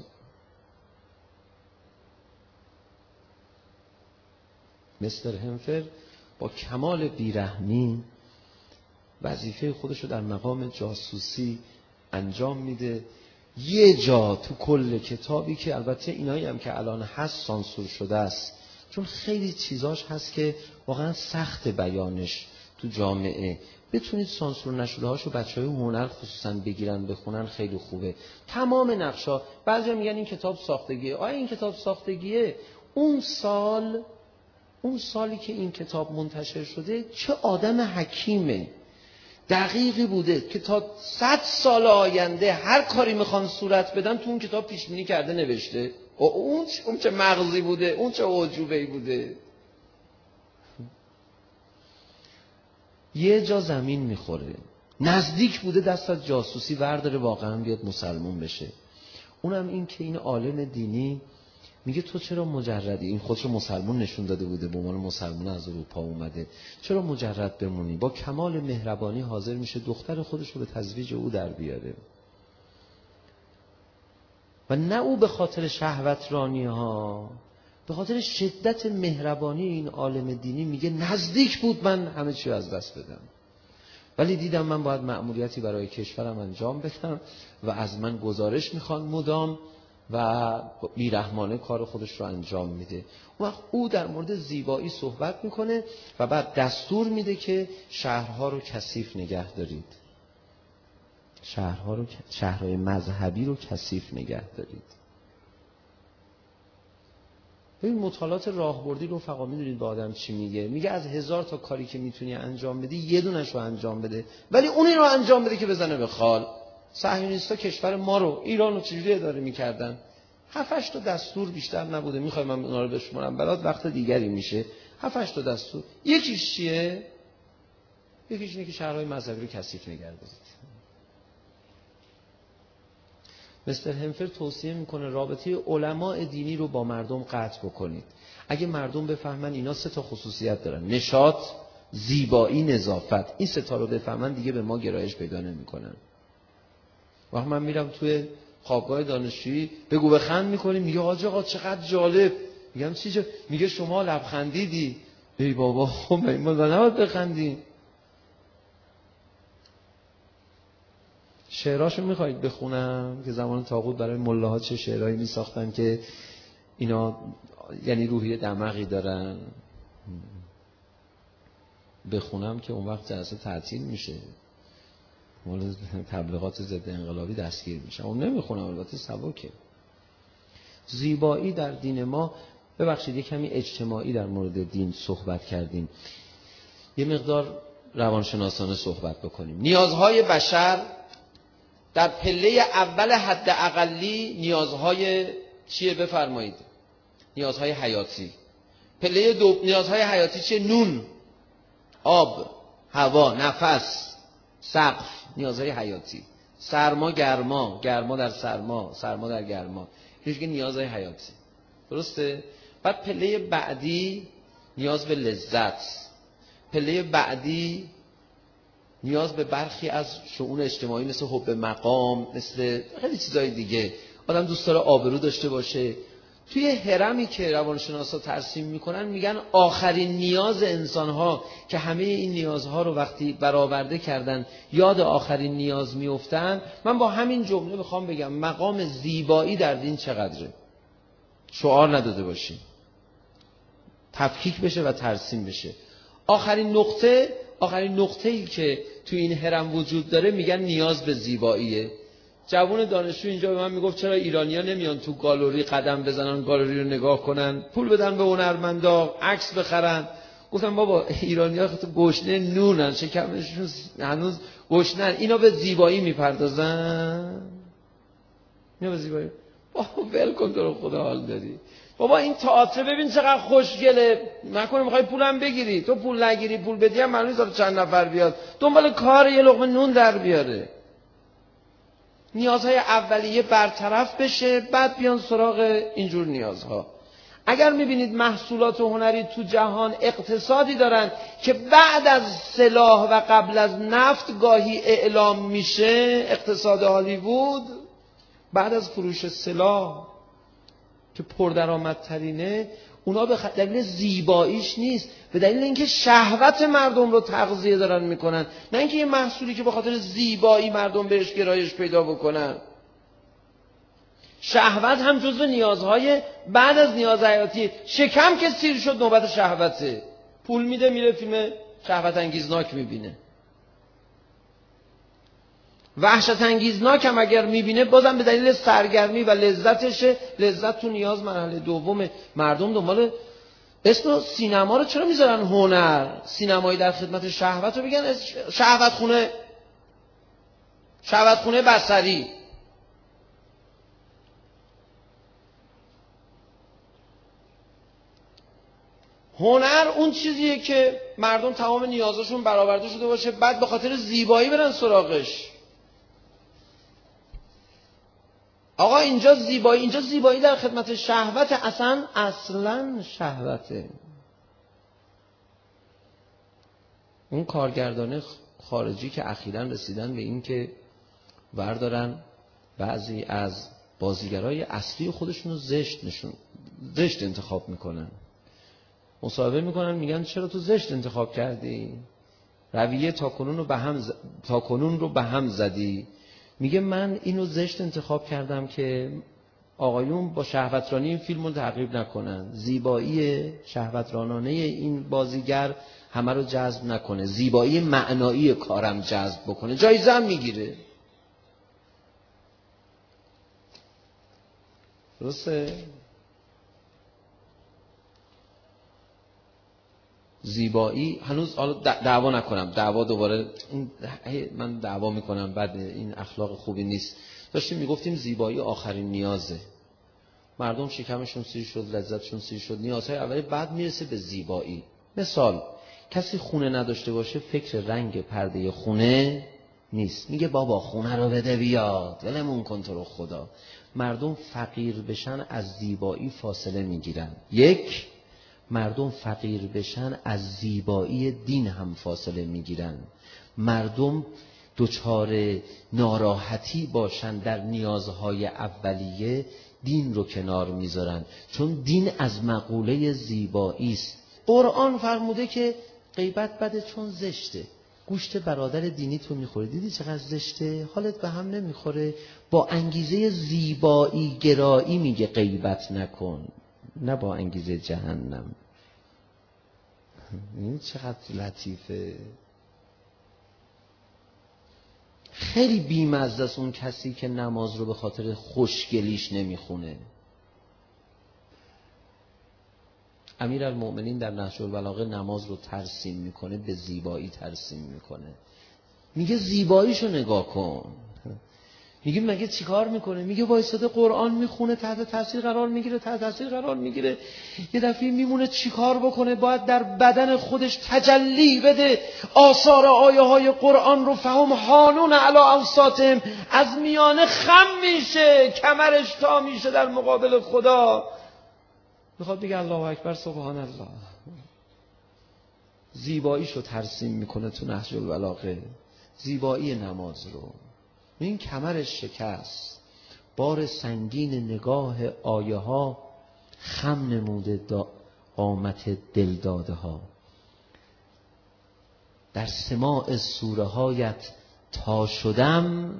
مستر همفر با کمال بیرحمی وظیفه خودشو در مقام جاسوسی انجام میده. یه جا تو کل کتابی که البته اینایی هم که الان هست سانسور شده است، چون خیلی چیزاش هست که واقعا سخت بیانش تو جامعه، بتونید سانسور نشده هاشو بچهای هنر خصوصا بگیرن بخونن خیلی خوبه. تمام نقشا، بعضیا میگن این کتاب ساختگیه. آیا این کتاب ساختگیه؟ اون سال اون سالی که این کتاب منتشر شده چه آدم حکیمه، دقیقی بوده که تا صد سال آینده هر کاری میخوان صورت بدن تو اون کتاب پیش بینی کرده نوشته. اون اون چه مغزی بوده، اون چه عجوبه‌ای بوده. یه جا زمین میخوره، نزدیک بوده دست از جاسوسی ورداره واقعا بیاد مسلمون بشه. اونم این که این عالم دینی میگه تو چرا مجردی؟ این خودشو مسلمون نشون داده بوده، به عنوان مسلمون از اروپا اومده، چرا مجرد بمونی؟ با کمال مهربانی حاضر میشه دختر خودشو به تزویج او در بیاره. و نه او به خاطر شهوت رانی ها، به خاطر شدت مهربانی این عالم دینی میگه نزدیک بود من همه چی از دست بدم، ولی دیدم من باید مأموریتی برای کشورم انجام بدم و از من گزارش میخوان مدام و بیرحمانه کار خودش رو انجام میده. اون وقت او در مورد زیبایی صحبت میکنه و بعد دستور میده که شهرها رو کثیف نگه دارید، شهرها رو، شهرهای مذهبی رو کثیف نگه دارید. این مطالعات راهبردی رفقا میدونید به آدم چی میگه؟ میگه از هزار تا کاری که میتونی انجام بدی یه دونش رو انجام بده، ولی اونی رو انجام بده که بزنه به خال. صهیونیست‌ها کشور ما رو، ایران رو چجوری اداره میکردن؟ هفت هشت تا دستور بیشتر نبوده. میخوام من اونا رو بشمارم برات وقت دیگری میشه. هفت هشت تا دستور. یکیش چیه؟ یکیش اینه که شهرهای مذهبی رو کثیف نگه دارید. مستر همفر توصیه میکنه رابطه علماء دینی رو با مردم قطع بکنید. اگه مردم بفهمن اینا سه تا خصوصیت دارن، نشاط، زیبایی، نظافت، این سه تا رو بفهمن دیگه به ما گرایش پیدا نمیکنن. وقتی من میرم توی خوابگاه دانشجویی بگو بخند میکنیم، میگه حاج آقا چقدر جالب. میگم چی جالب؟ میگه شما لبخندیدی. ای بابا خب ما نباید بخندیم. شعراشو میخواید بخونم که زمان طاغوت برای ملاها چه شعرهایی میساختن که اینا یعنی روحیه دماغی دارن؟ بخونم که اون وقت جلسه تعطیل میشه، مال تبلیغات ضد انقلابی دستگیر میشه. اون نمیخونم، البته سبکه. زیبایی در دین ما، ببخشید یک کمی اجتماعی در مورد دین صحبت کردیم، یه مقدار روانشناسانه صحبت بکنیم. نیازهای بشر در پله اول حد اقلی نیازهای چیه؟ بفرمایید. نیازهای حیاتی. پله دو نیازهای حیاتی چیه؟ نون، آب، هوا، نفس، سقف. نیازهای حیاتی. سرما، گرما، گرما در سرما، سرما در گرما. اینش که نیازهای حیاتی. درسته؟ بعد پله بعدی نیاز به لذت. پله بعدی نیاز به برخی از شؤون اجتماعی مثل حب مقام، مثل خیلی چیزای دیگه. آدم دوست داره آبرو داشته باشه. توی هرمی که روانشناسا ترسیم میکنن میگن آخرین نیاز انسانها که همه این نیازها رو وقتی برآورده کردن یاد آخرین نیاز میافتن. من با همین جمله میخوام بگم مقام زیبایی در دین چقدره. شعار نداده باشیم، تفکیک بشه و ترسیم بشه. آخرین نقطه آخرین نقطه‌ای که تو این هرم وجود داره میگن نیاز به زیباییه. جوون دانشجو اینجا به من میگفت چرا ایرانی‌ها نمیان تو گالری قدم بزنن، گالری رو نگاه کنن، پول بدن به هنرمندا، عکس بخرن. گفتم بابا ایرانی‌ها خیلی گشنه نونن، شکمشون هنوز گشنن، اینا به زیبایی میپردازن. اینا به زیبایی بابا ول کن، تو رو خدا حال داری بابا. این تئاتر ببین چقدر خوشگله، نکنه میخوای پولم بگیری، تو پول نگیری پول بدی هم معلومه تا چند نفر بیاد دنبال کار یه لقمه نون در بیاره. نیازهای اولیه برطرف بشه، بعد بیان سراغ اینجور نیازها. اگر میبینید محصولات هنری تو جهان اقتصادی دارن که بعد از سلاح و قبل از نفت گاهی اعلام میشه، اقتصاد هالیوود بعد از فروش سلاح که پردرآمدترینه، اونا به دلیل زیباییش نیست، به دلیل اینکه شهوت مردم رو تغذیه دارن میکنن، نه اینکه یه محصولی که به خاطر زیبایی مردم بهش گرایش پیدا بکنن. شهوت هم جزو نیازهای بعد از نیاز حیاتی. شکم که سیر شد نوبت شهوته، پول میده میره فیلم شهوت انگیزناک میبینه. وحشت انگیزناک هم اگر میبینه بازم به دلیل سرگرمی و لذتشه. لذت تو نیاز مرحله دومه. مردم دنبال اسم سینما رو چرا میذارن هنر؟ سینمایی در خدمت شهوت رو بگن شهوت خونه، شهوت خونه بصری. هنر اون چیزیه که مردم تمام نیازشون برآورده شده باشه، بعد به خاطر زیبایی برن سراغش. آقا اینجا زیبایی، اینجا زیبایی در خدمت شهوت، اصلا اصلا شهوته. اون کارگردان خارجی که اخیراً رسیدن به این که وردارن بعضی از بازیگرای اصلی خودشون رو زشت نشون زشت انتخاب میکنن، مصاحبه میکنن، میگن چرا تو زشت انتخاب کردی؟ رویه تاکنون رو به هم ز... تاکنون رو به هم زدی. میگه من اینو زشت انتخاب کردم که آقایون با شهوترانی این فیلم رو تعقیب نکنن، زیبایی شهوترانانه این بازیگر همه رو جذب نکنه، زیبایی معنایی کارم جذب بکنه، جایزه هم میگیره. درسته؟ زیبایی هنوز حالا دعوا نکنم، دعوا دوباره من دعوا میکنم، بعد این اخلاق خوبی نیست. داشتیم میگفتیم زیبایی آخرین نیازه. مردم شکمشون سیر شد، لذتشون سیر شد، نیازهای اولی، بعد میرسه به زیبایی. مثال کسی خونه نداشته باشه فکر رنگ پرده خونه نیست، میگه بابا خونه رو بده بیاد، ولمون کن تو رو خدا. مردم فقیر بشن از زیبایی فاصله میگیرن. یک، مردم فقیر بشن از زیبایی دین هم فاصله میگیرن. مردم دچار ناراحتی باشن در نیازهای اولیه، دین رو کنار میذارن، چون دین از مقوله زیبایی است. قرآن فرموده که غیبت بده چون زشته. گوشت برادر دینی تو میخوری، دیدی چقدر زشته، حالت به هم نمیخوره، با انگیزه زیبایی گرایی میگه غیبت نکن، نه با انگیزه جهنم. این چقدر لطیفه. خیلی بی‌مزه است اون کسی که نماز رو به خاطر خوشگلیش نمیخونه. امیرالمؤمنین در نهج البلاغه نماز رو ترسیم میکنه، به زیبایی ترسیم میکنه. میگه زیباییشو نگاه کن. میگه مگه چیکار میکنه؟ میگه وایساده قرآن میخونه، تحت تاثیر قرار میگیره، تحت تاثیر قرار میگیره، یه دفعه میمونه چیکار بکنه؟ باید در بدن خودش تجلی بده آثار آیه های قرآن رو. فهم حانون علی اوساطهم، از میانه خم میشه، کمرش تا میشه در مقابل خدا، میخواد بگه الله اکبر سبحان الله. زیباییشو ترسیم میکنه تو نهج البلاغه، زیبایی نماز رو. این کمرش شکست، بار سنگین نگاه آیه ها خم نموده قامت دل داده ها. در سماع سوره هایت تا شدم،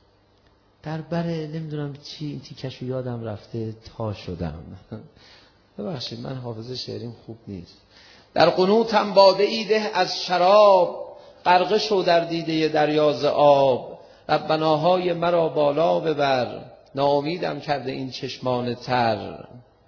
در بره نمیدونم چی این تیکشو یادم رفته، تا شدم. ببخشید من حافظ شعریم خوب نیست. در قنوتم باده ای ده از شراب، غرقه شو در دیده دریاز آب. ربناهای مرا بالا ببر، ناامیدم کرده این چشمان تر.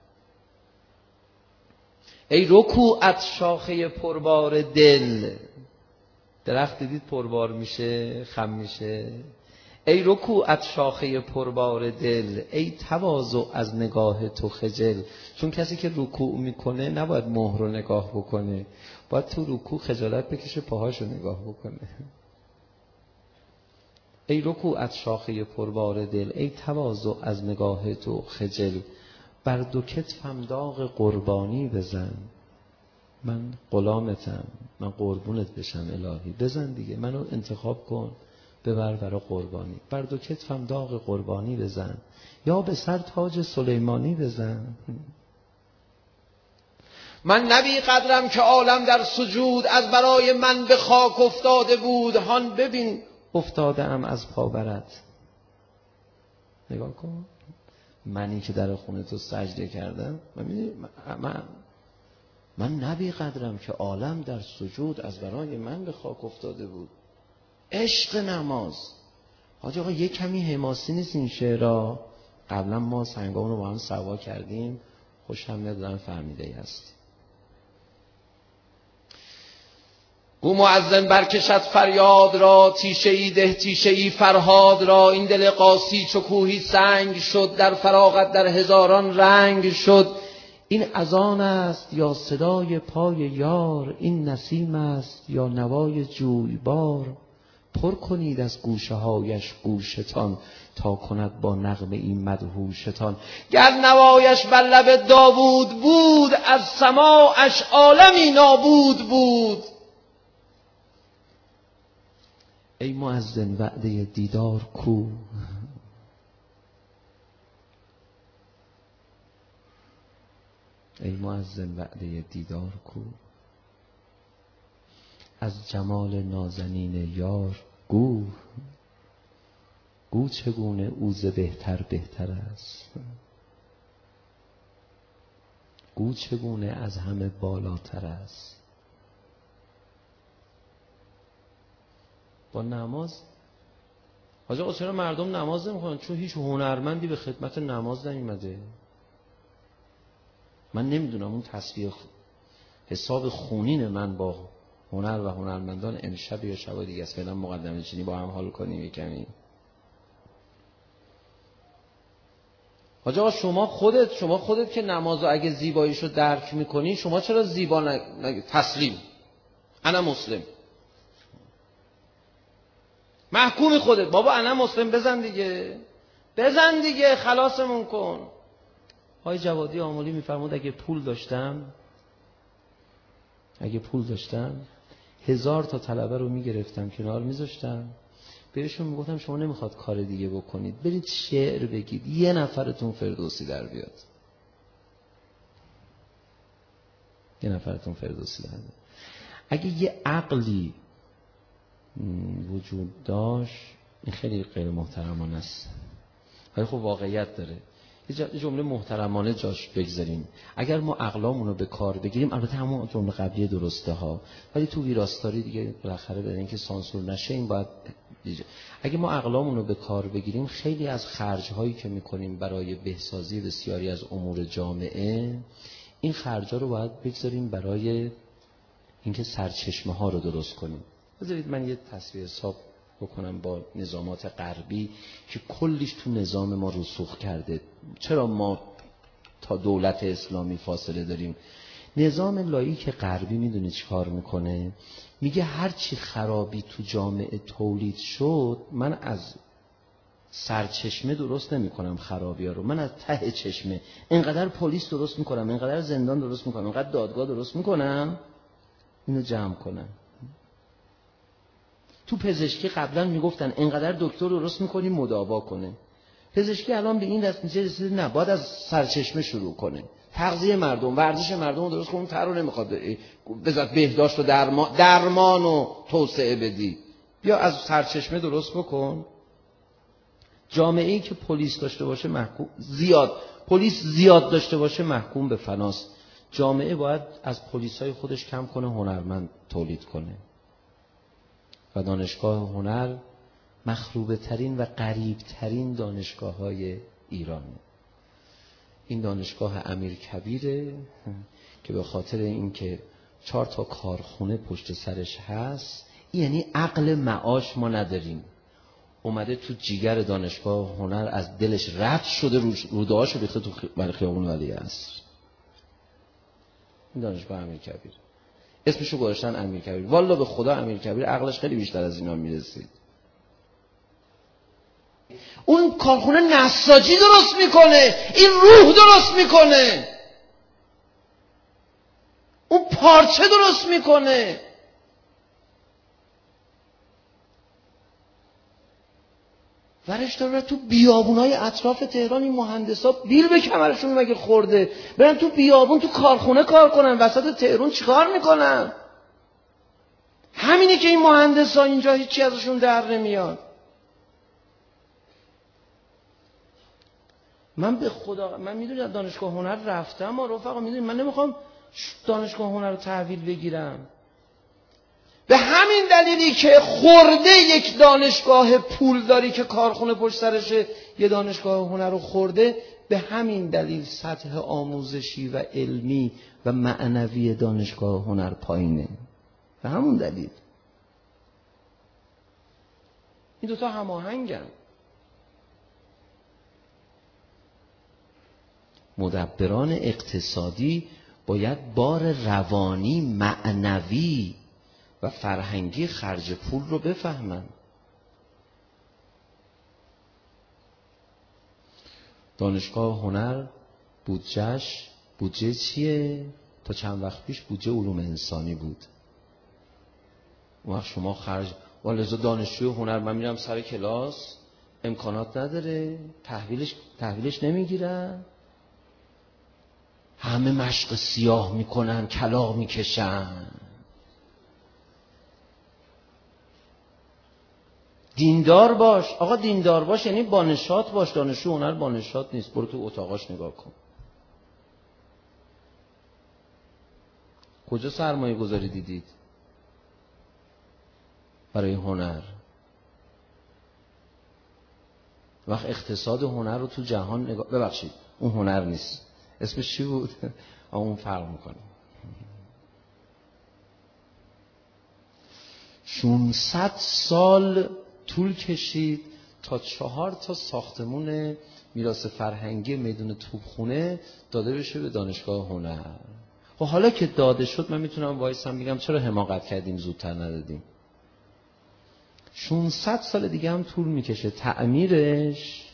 ای رکوعت شاخه پربار دل، درخت دیدید پربار میشه خم میشه. ای رکوعت شاخه پربار دل، ای تواضع از نگاه تو خجل. چون کسی که رکوع میکنه نباید مهر رو نگاه بکنه، باید تو رکوع خجالت بکشه پاهاشو نگاه بکنه. ای رکوعت شاخه پربار دل، ای تواضع از نگاه تو خجل. بر دو کتفم داغ قربانی بزن، من غلامتم، من قربونت بشم الهی. بزن دیگه، منو انتخاب کن ببر برای قربانی. بر دو کتفم داغ قربانی بزن، یا به سر تاج سلیمانی بزن. من نبی قدرم که عالم در سجود، از برای من به خاک افتاده بود. هان ببین افتاده ام از پا برت. نگاه کن، منی که در خونه تو سجده کردم. من من من نبی قدرم که عالم در سجود، از برای من به خاک افتاده بود. عشق نماز. حاجی آقا یک کمی حماسی نیست این شعرها؟ قبلا ما سنگامون رو با هم سوا کردیم، خوشم میاد دارم فهمیده ای هستی. گو مؤذن برکشد فریاد را، تیشه ای ده تیشه ای فرهاد را. این دل قاسی چو کوهی سنگ شد، در فراغت در هزاران رنگ شد. این اذان است یا صدای پای یار، این نسیم است یا نوای جویبار. پر کنید از گوشه هایش گوشتان، تا کند با نغمه این مدهوشتان. گر نوایش بر لب داوود بود، از سماعش عالمی نابود بود. ای مؤذن وعده دیدار کو، ای مؤذن وعده دیدار کو. از جمال نازنین یار گو، گو چگونه او ز بهتر بهتر است. گو چگونه از همه بالاتر است. با نماز حاجی آقا چرا مردم نماز نمیخونن؟ چون هیچ هنرمندی به خدمت نماز نیومده. من نمیدونم اون تصفیه حساب خونین من با هنر و هنرمندان امشب یا شب دیگه است. فعلا مقدمه چینی با هم حال کنیم کمی. حاجی آقا شما خودت شما خودت که نمازو اگه زیباییشو درک میکنی، شما چرا زیبا نگ... تسلیم انا مسلم محکومی خودت؟ بابا انا مسلم بزن دیگه، بزن دیگه، خلاصمون کن. های جوادی آملی میفرمود اگه پول داشتم اگه پول داشتم هزار تا طلبه رو میگرفتم کنار میذاشتم، بهشون میگفتم شما نمیخواد کار دیگه بکنید، برید شعر بگید، یه نفرتون فردوسی در بیاد، یه نفرتون فردوسی در بیاد. اگه یه عقلی وجود داشت، این خیلی غیر محترمانه است ولی خب واقعیت داره، یه جمله محترمانه جاش بگذاریم. اگر ما عقلامون رو به کار بگیریم، البته همون جمله قبلی درسته ها، ولی تو ویراستاری دیگه بالاخره برای اینکه سانسور نشه این باید دیگه. اگه ما عقلامون رو به کار بگیریم، خیلی از خرج‌هایی که می‌کنیم برای بهسازی بسیاری از امور جامعه، این خرج‌ها رو باید بگذاریم برای اینکه سرچشمه‌ها رو درست کنیم. بذارید من یه تصویر حساب بکنم با نظامات غربی که کلیش تو نظام ما رسوخ کرده. چرا ما تا دولت اسلامی فاصله داریم؟ نظام لاییک غربی میدونی چی کار میکنه؟ میگه هر چی خرابی تو جامعه تولید شد، من از سرچشمه درست نمیکنم خرابی ها رو، من از ته چشمه اینقدر پلیس درست میکنم، اینقدر زندان درست میکنم، اینقدر دادگاه درست میکنم، اینو جمع کنم. تو پزشکی قبلا میگفتن اینقدر دکتر درست میکنیم مداوا کنه. پزشکی الان به این نتیجه رسیده نه، باید از سرچشمه شروع کنه. تغذیه مردم، ورزش مردم رو درست کنیم، تر رو نمیخواد بذات بهداشت و درمان درمان و توسعه بدی، بیا از سرچشمه درست بکن. جامعه‌ای که پلیس داشته باشه محکوم، زیاد پلیس زیاد داشته باشه محکوم به فناست. جامعه باید از پلیسای خودش کم کنه، هنرمند تولید کنه. و دانشگاه هنر مخروبه ترین و غریب ترین دانشگاه های ایرانه. این دانشگاه امیرکبیره که به خاطر اینکه چهار تا کارخونه پشت سرش هست، یعنی عقل معاش ما نداریم، اومده تو جیگر دانشگاه هنر، از دلش رد شده، رودهاشو ریخته تو برای خیابون ولیعصر. این دانشگاه امیرکبیر اسمشو گذاشتن امیرکبیر. والله به خدا امیرکبیر عقلش خیلی بیشتر از اینا میرسید. اون کارخونه نساجی درست میکنه، این روح درست میکنه، اون پارچه درست میکنه. ورش داره تو بیابونای اطراف تهران این مهندسا بیل به کمرشون مگه خورده برن تو بیابون تو کارخونه کار کنن؟ وسط تهران چیکار میکنن؟ همینه که این مهندسا اینجا هیچی ازشون در نمیاد. من به خدا من میدونم دانشگاه هنر رفتم و رفقا میدونید من نمیخوام دانشگاه هنر رو تحویل بگیرم. به همین دلیلی که خورده یک دانشگاه پولداری که کارخونه پشت سرشه یه دانشگاه هنر رو خورده، به همین دلیل سطح آموزشی و علمی و معنوی دانشگاه هنر پایینه. به همون دلیل این دوتا هماهنگن. مدبران اقتصادی باید بار روانی، معنوی و فرهنگی خرج پول رو بفهمن. دانشگاه هنر بودجهش بودجه چیه؟ تا چند وقت پیش بودجه علوم انسانی بود. اون وقت شما خرج والله دانشجوی هنر من میرم سر کلاس امکانات نداره، تحویلش تحویلش نمیگیرن، همه مشق سیاه میکنن، کلاغ میکشن. دیندار باش آقا، دیندار باش یعنی بانشات باش. دانشجو هنر بانشات نیست، برو تو اتاقاش نگاه کن. کجا سرمایه گذاری دیدید برای هنر؟ وقت اقتصاد هنر رو تو جهان نگاه، ببخشید اون هنر نیست، اسمش چی بود؟ اون فرق میکنه. ششصد سال طول کشید تا چهار تا ساختمون میراث فرهنگی میدون توپخونه داده بشه به دانشگاه هنر. و حالا که داده شد من میتونم وایسم بگم چرا حماقت کردیم زودتر ندادیم. ششصد سال دیگه هم طول میکشه تعمیرش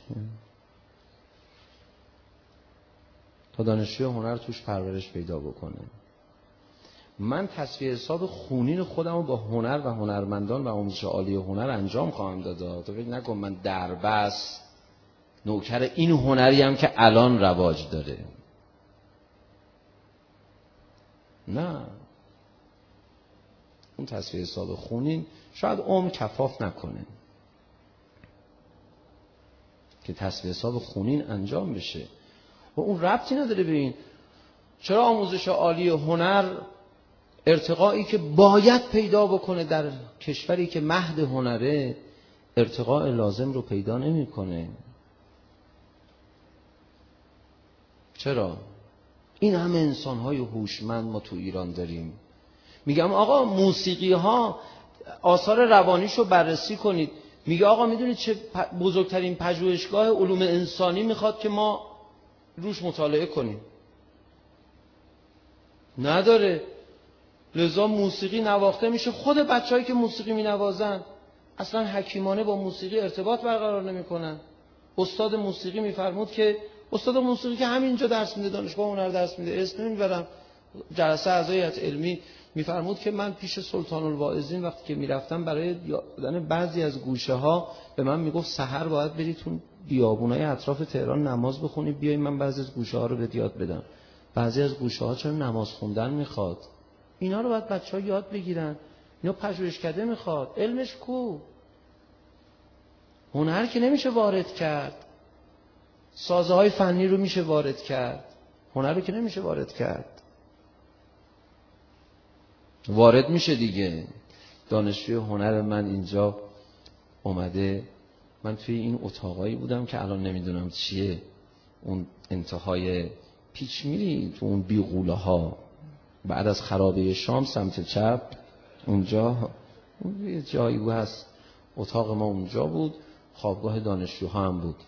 تا دانشجوی هنر توش پرورش پیدا بکنه. من تصفیه حساب خونین خودم رو با هنر و هنرمندان و آموزش عالی هنر انجام خواهم داد. تو فکر نکن من دربست نوکر این هنری هم که الان رواج داره. نه، اون تصفیه حساب خونین شاید عمر کفاف نکنه که تصفیه حساب خونین انجام بشه. و اون ربطی نداره به این چرا آموزش عالی هنر ارتقایی که باید پیدا بکنه در کشوری که مهد هنره ارتقاء لازم رو پیدا نمیکنه. چرا؟ این همه انسان‌های هوشمند ما تو ایران داریم. میگم آقا موسیقی ها آثار روانیشو بررسی کنید. میگه آقا میدونید چه بزرگترین پژوهشگاه علوم انسانی میخواد که ما روش مطالعه کنیم؟ نداره. لذا موسیقی نواخته میشه. خود بچه‌هایی که موسیقی مینوازن اصلا حکیمانه با موسیقی ارتباط برقرار نمیکنن. استاد موسیقی میفرمود که استاد موسیقی که همینجا درس میده، دانشگاه هنر درس میده، اسم نمیبرم، جلسه اعضای هیئت علمی، میفرمود که من پیش سلطان الواعظین وقتی که میرفتم برای یادن بعضی از گوشه ها به من میگفت سحر باید برید تو بیابونای اطراف تهران نماز بخونی، بیای من بعضی از گوشه ها رو بهت یاد بدم. بعضی از گوشه ها چون نماز خوندن میخواد، اینا رو باید بچه‌ها یاد بگیرن. اینا پژوهشکده میخواد. علمش کو؟ هنر که نمیشه وارد کرد. سازه‌های فنی رو میشه وارد کرد، هنر رو که نمیشه وارد کرد. وارد میشه دیگه. دانشجوی هنر من اینجا اومده، من توی این اتاقایی بودم که الان نمیدونم چیه، اون انتهای پیچ میری تو اون بیغوله ها بعد از خرابه شام سمت چپ اونجا اون یه جایی بود هست، اتاق ما اونجا بود، خوابگاه دانشجوها هم بود.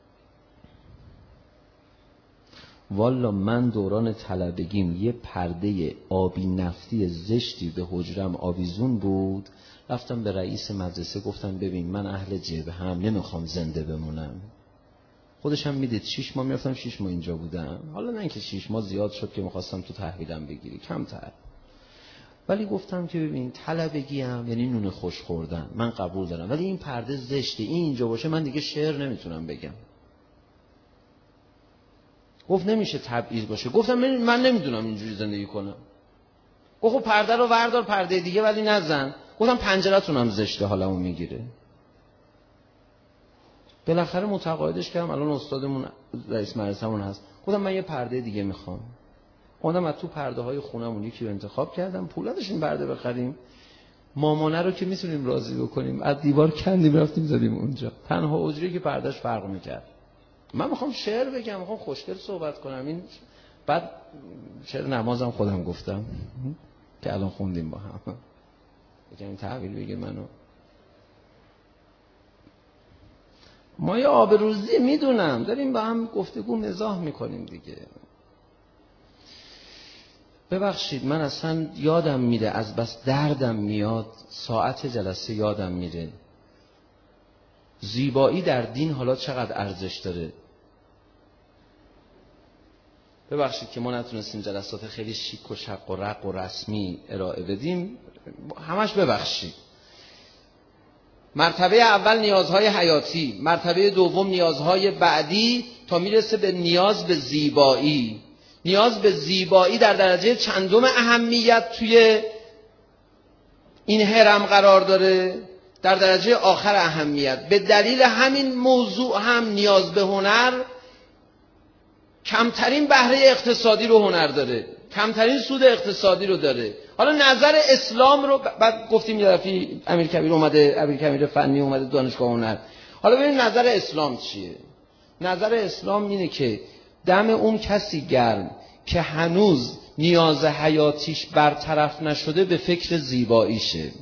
والا من دوران طلبگیم یه پرده آبی نفتی زشتی به حجرم آویزون بود. رفتم به رئیس مدرسه گفتم ببین من اهل جبهه هم، نمیخوام زنده بمونم. خودش هم میدید شیش ماه میرفتم، شیش ماه اینجا بودم. حالا نه اینکه شیش ماه زیاد شد که میخواستم تو تحویلم بگیری، کمتر. ولی گفتم که ببین طلبگی هم یعنی نون خوش خوردن، من قبول دارم، ولی این پرده زشته، این اینجا باشه من دیگه شعر نمیتونم بگم. گفت نمیشه تبعیض باشه. گفتم من نمیدونم اینجوری زندگی کنم. گفت خب پرده رو وردار پرده دیگه ولی نزن. گفتم پنجره‌تون هم زشته حالمو میگیره. بالاخره متقاعدش کردم، الان استادمون رئیس مدرسه‌مون هست. گفتم من یه پرده دیگه میخوام. اومدم از تو پرده های خونمون یکی رو انتخاب کردم، پول نداشتیم پرده بخریم. مامانه رو که میتونیم راضی بکنیم، از دیوار کندیم رفتیم زدیم اونجا. تنها اجری که پردهش فرق میکرد. من میخوام شعر بگم، میخوام خوشگل صحبت کنم. این بعد شعر نمازم خودم گفتم که الان خوندیم با هم. بگم تحویل بگیر منو. ما یه آبروزی میدونم داریم با هم گفتگو مزاح میکنیم دیگه. ببخشید من اصلا یادم میره، از بس دردم میاد، ساعت جلسه یادم میره. زیبایی در دین حالا چقدر ارزش داره. ببخشید که ما نتونستیم جلسات خیلی شیک و شق و رق و رسمی ارائه بدیم، همش ببخشید. مرتبه اول نیازهای حیاتی، مرتبه دوم نیازهای بعدی تا میرسه به نیاز به زیبایی. نیاز به زیبایی در درجه چندم اهمیت توی این هرم قرار داره؟ در درجه آخر اهمیت. به دلیل همین موضوع هم نیاز به هنر کمترین بهره اقتصادی رو هنر داره، کمترین سود اقتصادی رو داره. حالا نظر اسلام رو بعد گفتیم یه دفعه امیر کبیر اومده، امیر کبیر فنی اومده دانشگاه هنر. حالا ببین نظر اسلام چیه؟ نظر اسلام اینه که دم اون کسی گرم که هنوز نیاز حیاتیش برطرف نشده به فکر زیباییشه.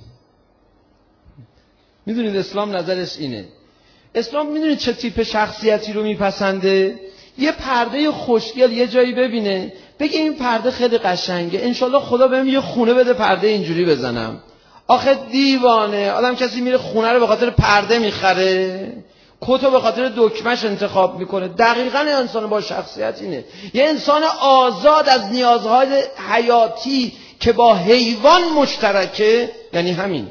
میدونید اسلام نظرش اینه. اسلام میدونید چه تیپ شخصیتی رو میپسنده؟ یه پرده خوشگل یه جایی ببینه بگه این پرده خیلی قشنگه، انشالله خدا بهم یه خونه بده پرده اینجوری بزنم. آخه دیوانه آدم کسی میره خونه رو به خاطر پرده میخره، کتو به خاطر دکمش انتخاب میکنه. دقیقاً انسان با شخصیت اینه، یه انسان آزاد از نیازهای حیاتی که با حیوان مشترکه، یعنی همین.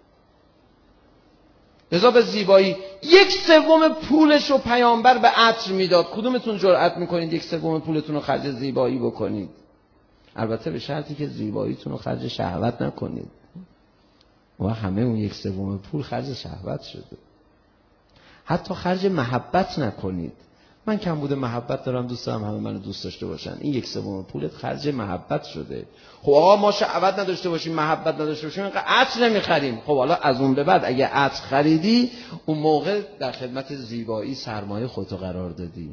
لذا به زیبایی یک سوم پولش رو پیامبر به عطر میداد. کدومتون جرأت میکنید یک سوم پولتون رو خرج زیبایی بکنید؟ البته به شرطی که زیباییتون رو خرج شهوت نکنید. و همه اون یک سوم پول خرج شهوت شده. حتی خرج محبت نکنید. من کم بوده محبت دارم، دوست دارم همه منو دوست داشته باشن، این یک سوم پولت خرج محبت شده. خب آقا ما شهوت نداشته باشیم، محبت نداشته باشیم، اینقدر عطر نمیخریم. خب حالا از اون به بعد اگه عطر خریدی اون موقع در خدمت زیبایی سرمایه خودتو قرار دادی.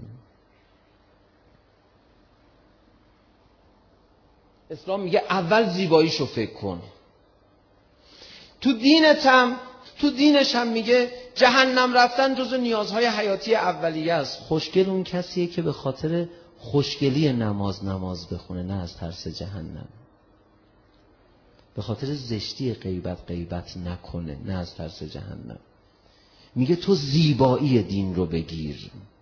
اسلام میگه اول زیباییشو فکر کن. تو دینت هم تو دینش هم میگه جهنم رفتن جزو نیازهای حیاتی اولیه است. خوشگل اون کسیه که به خاطر خوشگلی نماز نماز بخونه، نه از ترس جهنم. به خاطر زشتی غیبت غیبت نکنه، نه از ترس جهنم. میگه تو زیبایی دین رو بگیر.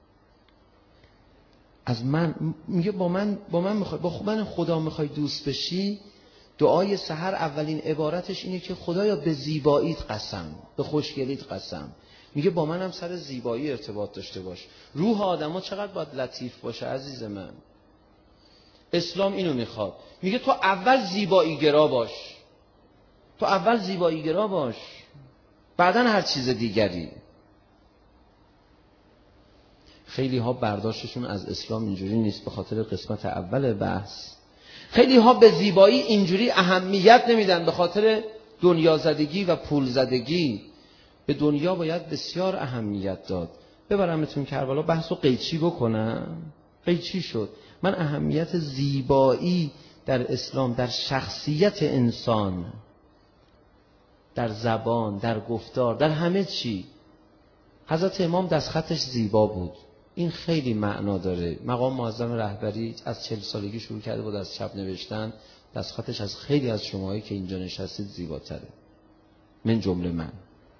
از من میگه با من با من میخوای با من خدا میخوای دوست بشی، دعای سحر اولین عبارتش اینه که خدایا به زیباییت قسم، به خوشگلیت قسم. میگه با منم سر زیبایی ارتباط داشته باش. روح آدما چقدر باید لطیف باشه عزیز من. اسلام اینو میخواد. میگه تو اول زیبایی گرا باش. تو اول زیبایی گرا باش، بعدن هر چیز دیگری. خیلی ها برداشتشون از اسلام اینجوری نیست به خاطر قسمت اول بحث. خیلی ها به زیبایی اینجوری اهمیت نمیدن به خاطر دنیا زدگی و پول زدگی. به دنیا باید بسیار اهمیت داد. ببرمتون کربلا بحثو قیچی بکنم. قیچی شد. من اهمیت زیبایی در اسلام، در شخصیت انسان، در زبان، در گفتار، در همه چی. حضرت امام دستخطش زیبا بود. این خیلی معنا داره. مقام معظم رهبری از چهل سالگی شروع کرده بود از چپ نوشتن. دستخطش از خیلی از شماهایی که اینجا نشستید زیباتره، من جمله من.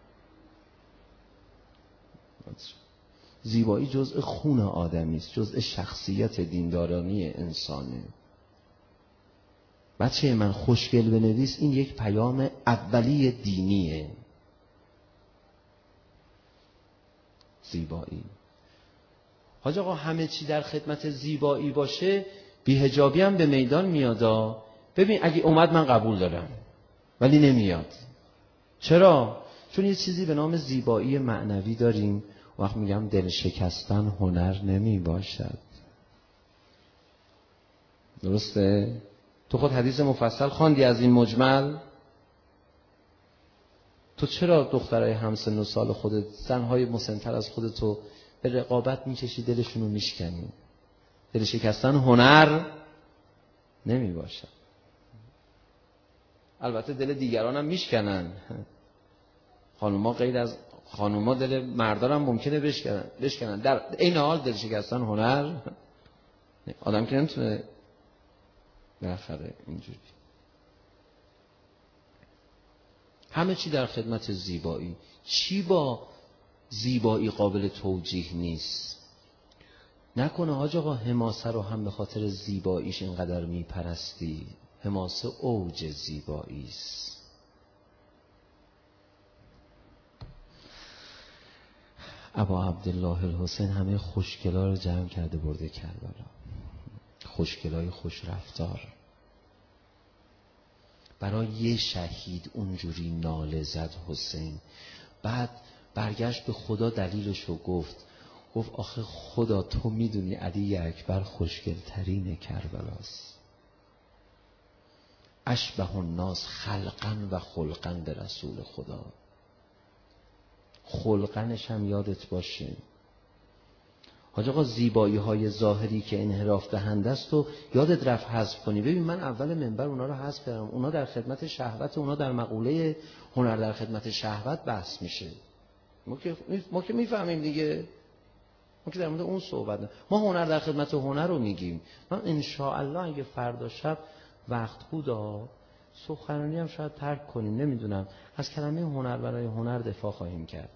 زیبایی جزء خون آدمی است، جزء شخصیت دیندارانی انسانه. بچه من خوشگل بنویس، این یک پیام اولیه دینیه. زیبایی. حاج آقا همه چی در خدمت زیبایی باشه، بی‌حجابی هم به میدان میادا. ببین اگه اومد من قبول دارم، ولی نمیاد. چرا؟ چون یه چیزی به نام زیبایی معنوی داریم. وقت میگم دل شکستن هنر نمی باشد. درسته؟ تو خود حدیث مفصل خواندی از این مجمل؟ تو چرا دخترای همسن و سال خودت، زنهای مسن‌تر از خودتو به رقابت میکشی، دلشونو میشکنی؟ دل شکستن هنر نمی باشد. البته دل دیگران هم میشکنن. خانوما غیر از خانوما دل مردان هم ممکنه بشکنن. بشکنن. در این حال دل شکستن هنر آدم که نمیتونه بالاخره اینجوری. همه چی در خدمت زیبایی. چی با زیبایی قابل توجیه نیست؟ نکنه حاج آقا حماسه رو هم به خاطر زیباییش اینقدر میپرستی؟ حماسه اوج زیبایی است. ابا عبدالله الحسین همه خوشگلا رو جمع کرده برده کربلا. خوشگلای خوش رفتار. برای یه شهید اونجوری ناله زد حسین. بعد برگشت به خدا دلیلشو گفت. گفت آخه خدا تو میدونی علی اکبر خوشگل ترین کربلاست. اشبه الناس خلقا و خلقا به رسول خدا. خلقنش هم یادت باشه. حاج آقا زیبایی های ظاهری که انحراف دهنده است و یادت رفت حذف کنی. ببین من اول منبر اونا رو حذف کردم. اونا در خدمت شهوت، اونا در مقوله هنر در خدمت شهوت بحث میشه. ما که ما که میفهمیم دیگه. ما که در مورد اون صحبت نه. ما هنر در خدمت هنر رو میگیم. من ان شاء الله اگه فردا شب وقت بودا سخنرانی هم شاید ترک کنیم، نمیدونم، از کلمه هنر برای هنر دفاع خواهیم کرد.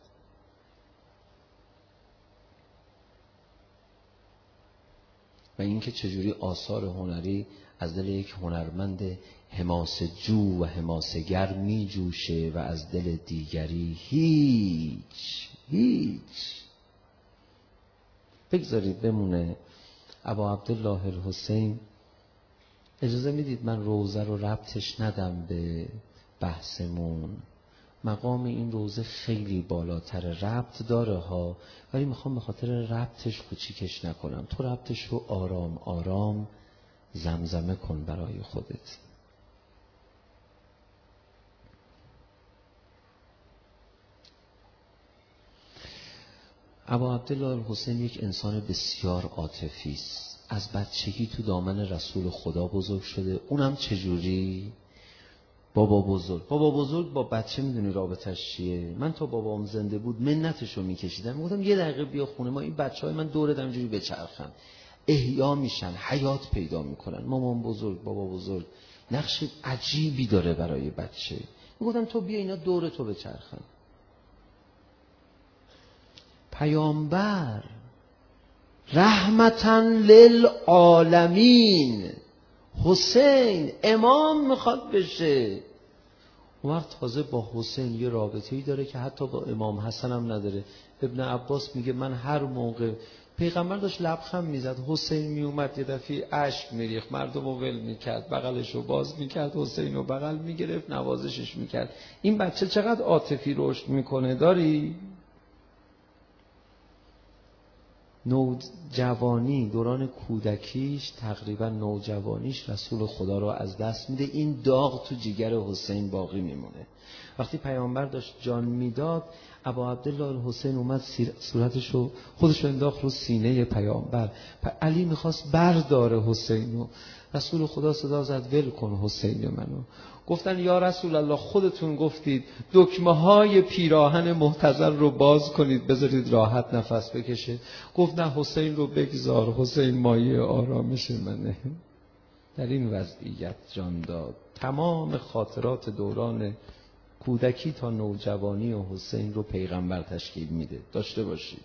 و اینکه چجوری آثار هنری از دل یک هنرمند حماسه جو و حماسه‌گر می جوشه و از دل دیگری هیچ هیچ. بگذارید بمونه. ابا عبدالله الحسین، اجازه میدید من روزه رو ربطش ندم به بحثمون. مقام این روزه خیلی بالاتر، ربط داره ها، ولی میخوام به خاطر ربطش کوچیکش نکنم. تو ربطش رو آرام آرام زمزمه کن برای خودت. ابا عبدالله الحسین یک انسان بسیار عاطفی است. از بچگی تو دامن رسول خدا بزرگ شده. اونم چجوری؟ بابا بزرگ. بابا بزرگ با بچه میدونی رابطش چیه؟ من تا بابام زنده بود منتشو میکشیدم، میگفتم یه دقیقه بیا خونه ما، این بچهای من دوره دم اینجوری بچرخن، احیا میشن، حیات پیدا میکنن. مامان بزرگ، بابا بزرگ نقش عجیبی داره برای بچه. میگفتم تو بیا اینا دور تو بچرخن. پیامبر رحمتاً للعالمین، حسین امام میخواد بشه. اون وقت تازه با حسین یه رابطه‌ای داره که حتی با امام حسن هم نداره. ابن عباس میگه من هر موقع پیغمبر داشت لبخند میزد، حسین میومد یه دفعه اشک میریخت، مردم رو ول میکرد، بغلش رو باز میکرد، حسین رو بغل میگرفت، نوازشش میکرد. این بچه چقدر عاطفی رشد میکنه. داری؟ نوجوانی، دوران کودکیش، تقریبا نوجوانیش رسول خدا رو از دست میده. این داغ تو جیگر حسین باقی میمونه. وقتی پیامبر داشت جان میداد، ابا عبدالله الحسین اومد صورتشو خودشو انداخت رو سینه پیامبر. علی میخواست برداره حسینو. رسول خدا صدا زد ول کن حسین منو. گفتن یا رسول الله خودتون گفتید دکمه های پیراهن محتضر رو باز کنید بذارید راحت نفس بکشه. گفت نه حسین رو بگذار، حسین مایه آرامش منه. در این وضعیت جان داد. تمام خاطرات دوران کودکی تا نوجوانی و حسین رو پیغمبر تشکیل میده. داشته باشید.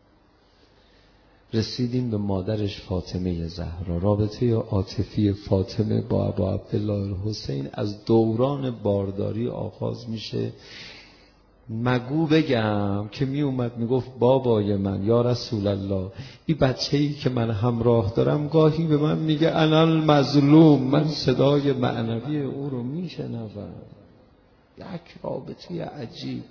رسیدیم به مادرش فاطمه زهرا. رابطه عاطفی فاطمه با ابا عبدالله الحسین از دوران بارداری آغاز میشه. مگو بگم که می اومد میگفت بابای من یا رسول الله، این بچه‌ای که من همراه دارم گاهی به من میگه انا المظلوم، من صدای معنوی او رو میشنوم. یک رابطه عجیب.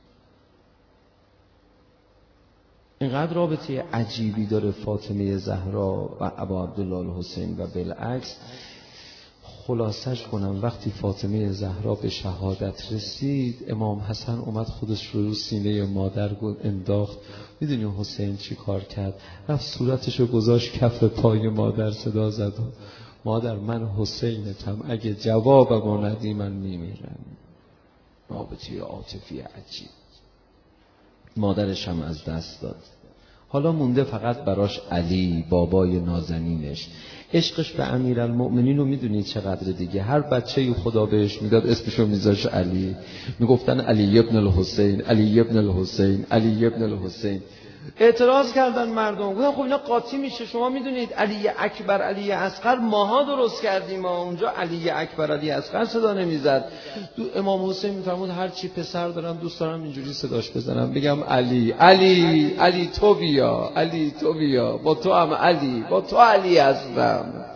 اینقدر رابطه عجیبی داره فاطمه زهرا و ابا عبدالله الحسین و بالعکس. خلاصش کنم، وقتی فاطمه زهرا به شهادت رسید، امام حسن اومد خودش رو رو سینه مادر انداخت. میدونی حسین چی کار کرد؟ رفت صورتش رو گذاشت کف پای مادر، صدا زد مادر من حسینتم، اگه جوابمو ندی من میمیرم. رابطه عاطفی عجیب. مادرش هم از دست داد. حالا مونده فقط براش علی، بابای نازنینش. عشقش به امیرالمؤمنین رو میدونید چقدر دیگه. هر بچه‌ی خدا بهش میداد اسمشو میذاش علی. میگفتن علی ابن الحسین، علی ابن الحسین، علی ابن الحسین. اعتراض کردن مردم، گفتن خب اینا قاطی میشه. شما میدونید علی اکبر علی اصغر ماها درست کردیم، ما اونجا علی اکبر علی اصغر صدا نمیزد. امام حسین میفرمود هر چی پسر دارم دوست دارم اینجوری صداش بزنم، بگم علی علی علی تو بیا، علی تو بیا، با تو هم علی، با تو علی هستم.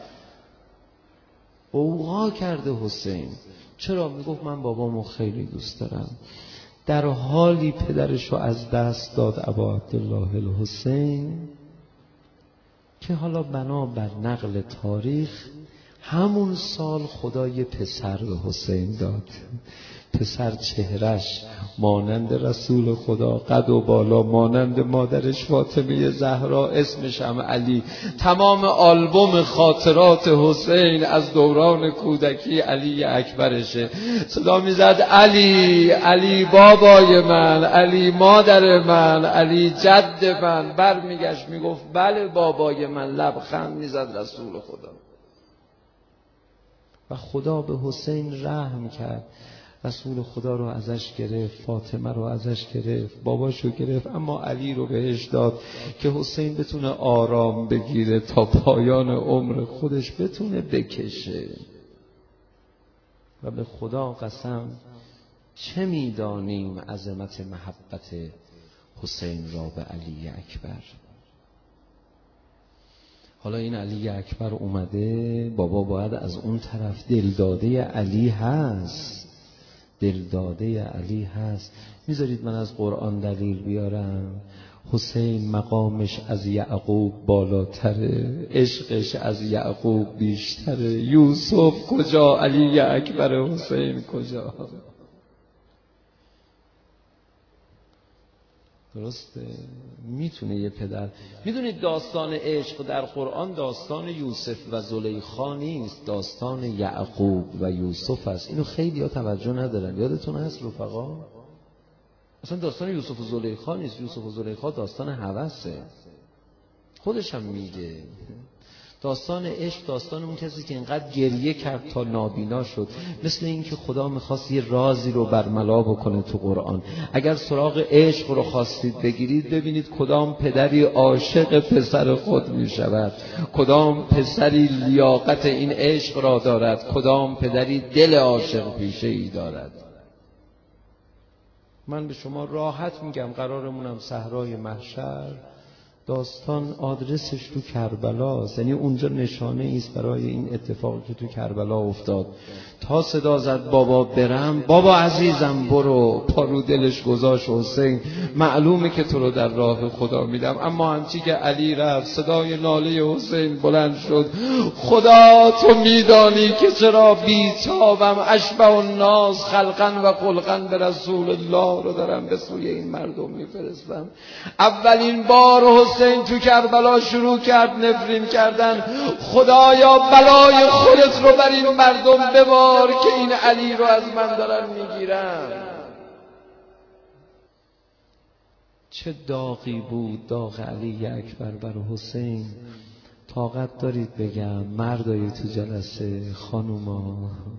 اوغا کرده حسین. چرا؟ میگفت من بابامو خیلی دوست دارم. در حالی پدرشو از دست داد ابا عبدالله الحسین که حالا بنا بر نقل تاریخ همون سال خدا یه پسر به حسین داد. پسر چهرش مانند رسول خدا، قد و بالا مانند مادرش فاطمه زهرا، اسمش هم علی. تمام آلبوم خاطرات حسین از دوران کودکی علی اکبرشه. صدا میزد علی، علی بابای من، علی مادر من، علی جد من. بر میگشت میگفت بله بابای من، لبخند میزد رسول خدا. و خدا به حسین رحم کرد. رسول خدا رو ازش گرفت، فاطمه رو ازش گرفت، باباشو گرفت، اما علی رو بهش داد که حسین بتونه آرام بگیره تا پایان عمر خودش بتونه بکشه. و به خدا قسم چه میدانیم عظمت محبت حسین را به علی اکبر. حالا این علی اکبر اومده، بابا باید از اون طرف دلداده علی هست، دلداده علی هست. میذارید من از قرآن دلیل بیارم؟ حسین مقامش از یعقوب بالاتره، عشقش از یعقوب بیشتره. یوسف کجا، علی اکبر حسین کجا؟ درسته؟ میتونه یه پدر. میدونید داستان عشق در قرآن داستان یوسف و زلیخا نیست، داستان یعقوب و یوسف است. اینو خیلی ها توجه ندارن. یادتون هست رفقا؟ اصلا داستان یوسف و زلیخا نیست. یوسف و زلیخا داستان هوسه. خودش هم میگه داستان عشق داستان اون کسی که اینقدر گریه کرد تا نابینا شد. مثل این که خدا میخواست یه رازی رو برملا بکنه تو قرآن. اگر سراغ عشق رو خواستید بگیرید، ببینید کدام پدری عاشق پسر خود میشود، کدام پسری لیاقت این عشق را دارد، کدام پدری دل عاشق پیشه ای دارد. من به شما راحت میگم قرارمونم صحرای محشر داستان آدرسش تو کربلاست، یعنی اونجا نشانه ایست برای این اتفاقی که تو کربلا افتاد. تا صدا زد بابا برم، بابا عزیزم برو، پا رو دلش گذاشت حسین، معلومه که تو رو در راه خدا میدم. اما همچی که علی رفت صدای ناله حسین بلند شد، خدا تو میدانی که چرا بیتابم، اشبه الناس خلقا و خلقا به رسول الله رو دارم به سوی این مردم میفرستم. اولین بار حسین تو کربلا شروع کرد نفرین کردن، خدایا بلای خودت رو بر این مردم ببار که این علی رو از من دارن میگیرن. چه داغی بود داغ علی اکبر بر حسین. طاقت دارید بگم مردای تو جلسه خانوما،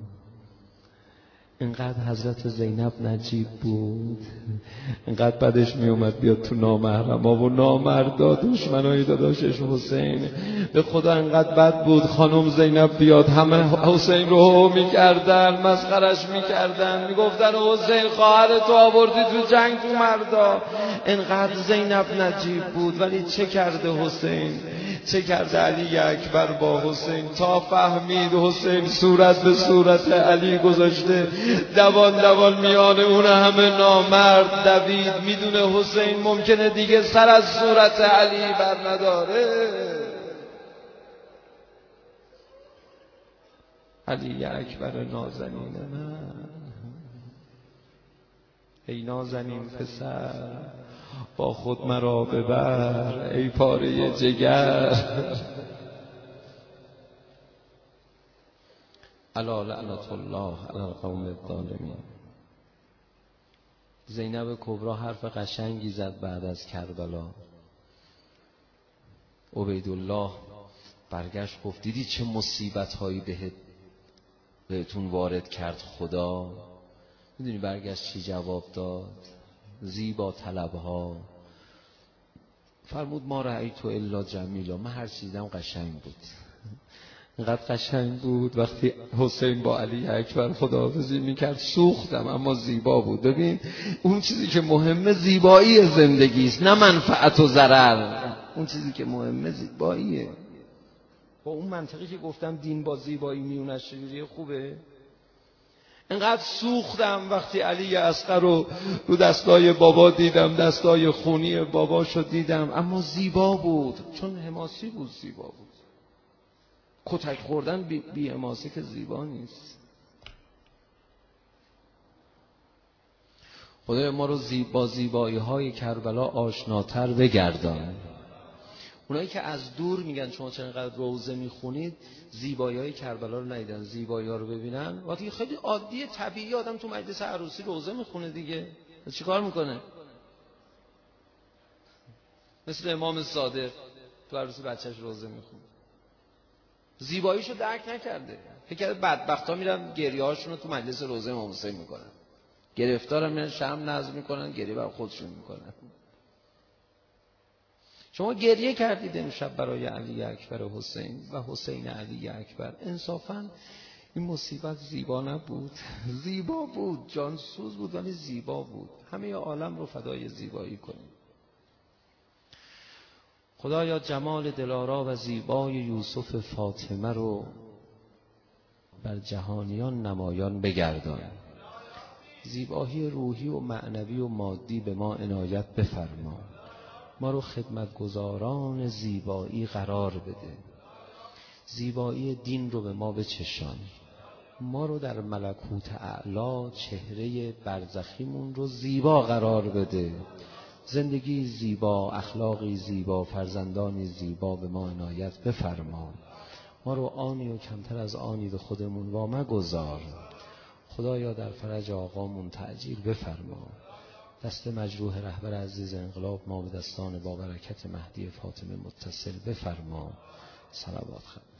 اینقدر حضرت زینب نجیب بود، اینقدر بعدش می اومد بیاد تو نامحرما و نامردا دشمنای داداشش حسین. به خدا اینقدر بد بود خانم زینب بیاد همه حسین رو میکردن، مسخرش میکردن، میگفتن حسین خواهر تو آوردی تو جنگ تو مردا. اینقدر زینب نجیب بود. ولی چه کرده حسین؟ چه کرده علی اکبر با حسین؟ تا فهمید حسین صورت به صورت علی گذاشته، دوان دوان میان اون همه نامرد دوید. میدونه حسین ممکنه دیگه سر از صورت علی بر نداره. علی اکبر نازنین من، ای نازنین پسر با خود مرا ببر، ای پاره جگر. الا لعنت الله علی القوم الظالمین. زینب کبرا حرف قشنگی زد بعد از کربلا. عبیدالله برگشت گفت دیدی چه مصیبت هایی بهت بهتون وارد کرد خدا؟ میدونی برگشت چی جواب داد؟ زیبا طلبها. فرمود ما رأیتو الا جمیلا، من هر چیزم قشنگ بود. اینقدر قشنگ بود وقتی حسین با علی اکبر خداحافظی میکرد سوختم، اما زیبا بود. ببین اون چیزی که مهمه زیبایی زندگی است، نه منفعت و ضرر. اون چیزی که مهمه زیباییه. با اون منطقی که گفتم دین با زیبایی میونش چجوریه خوبه. اینقدر سوختم وقتی علی اصغر رو رو دستای بابا دیدم، دستای خونی باباشو دیدم، اما زیبا بود چون حماسی بود. زیبا بود. کتک خوردن بی, بی حماسه که زیبا نیست. خدای ما رو زیبا زیبایی های کربلا آشناتر بگردان. اونایی که از دور میگن شما چرا اینقدر روزه میخونید زیبایی های کربلا رو ندیدن، زیبایی ها رو ببینن. وقتی خیلی عادیه طبیعی آدم تو مجلس عروسی روزه میخونه دیگه، چی کار میکنه؟ مثل امام صادق تو عروسی بچهش روزه میخونه، زیباییشو درک نکرده، فکر کرده بدبختا میرن گریه هاشون رو تو مجلس روزه امام حسین میکنن، گرفتارم میرن شمع نذر میکنن، گریه بر خودشون میکنن. شما گریه کردید امشب برای علی اکبر حسین و حسین علی اکبر. انصافاً این مصیبت زیبا نبود؟ زیبا بود، جانسوز بود، ولی زیبا بود. همه عالم رو فدای زیبایی کنیم. خدایا جمال دلارا و زیبای یوسف فاطمه رو بر جهانیان نمایان بگردان. زیبایی روحی و معنوی و مادی به ما عنایت بفرما. ما رو خدمتگزاران زیبایی قرار بده. زیبایی دین رو به ما بچشان. ما رو در ملکوت اعلا چهره برزخیمون رو زیبا قرار بده. زندگی زیبا، اخلاقی زیبا، فرزندانی زیبا به ما عنایت بفرما. ما رو آنی و کمتر از آنی به خودمون وا مگذار. خدایا در فرج آقامون تعجیل بفرما. دست مجروح رهبر عزیز انقلاب ما به دستان با برکت مهدی فاطمه متصل بفرما. صلوات خواهد.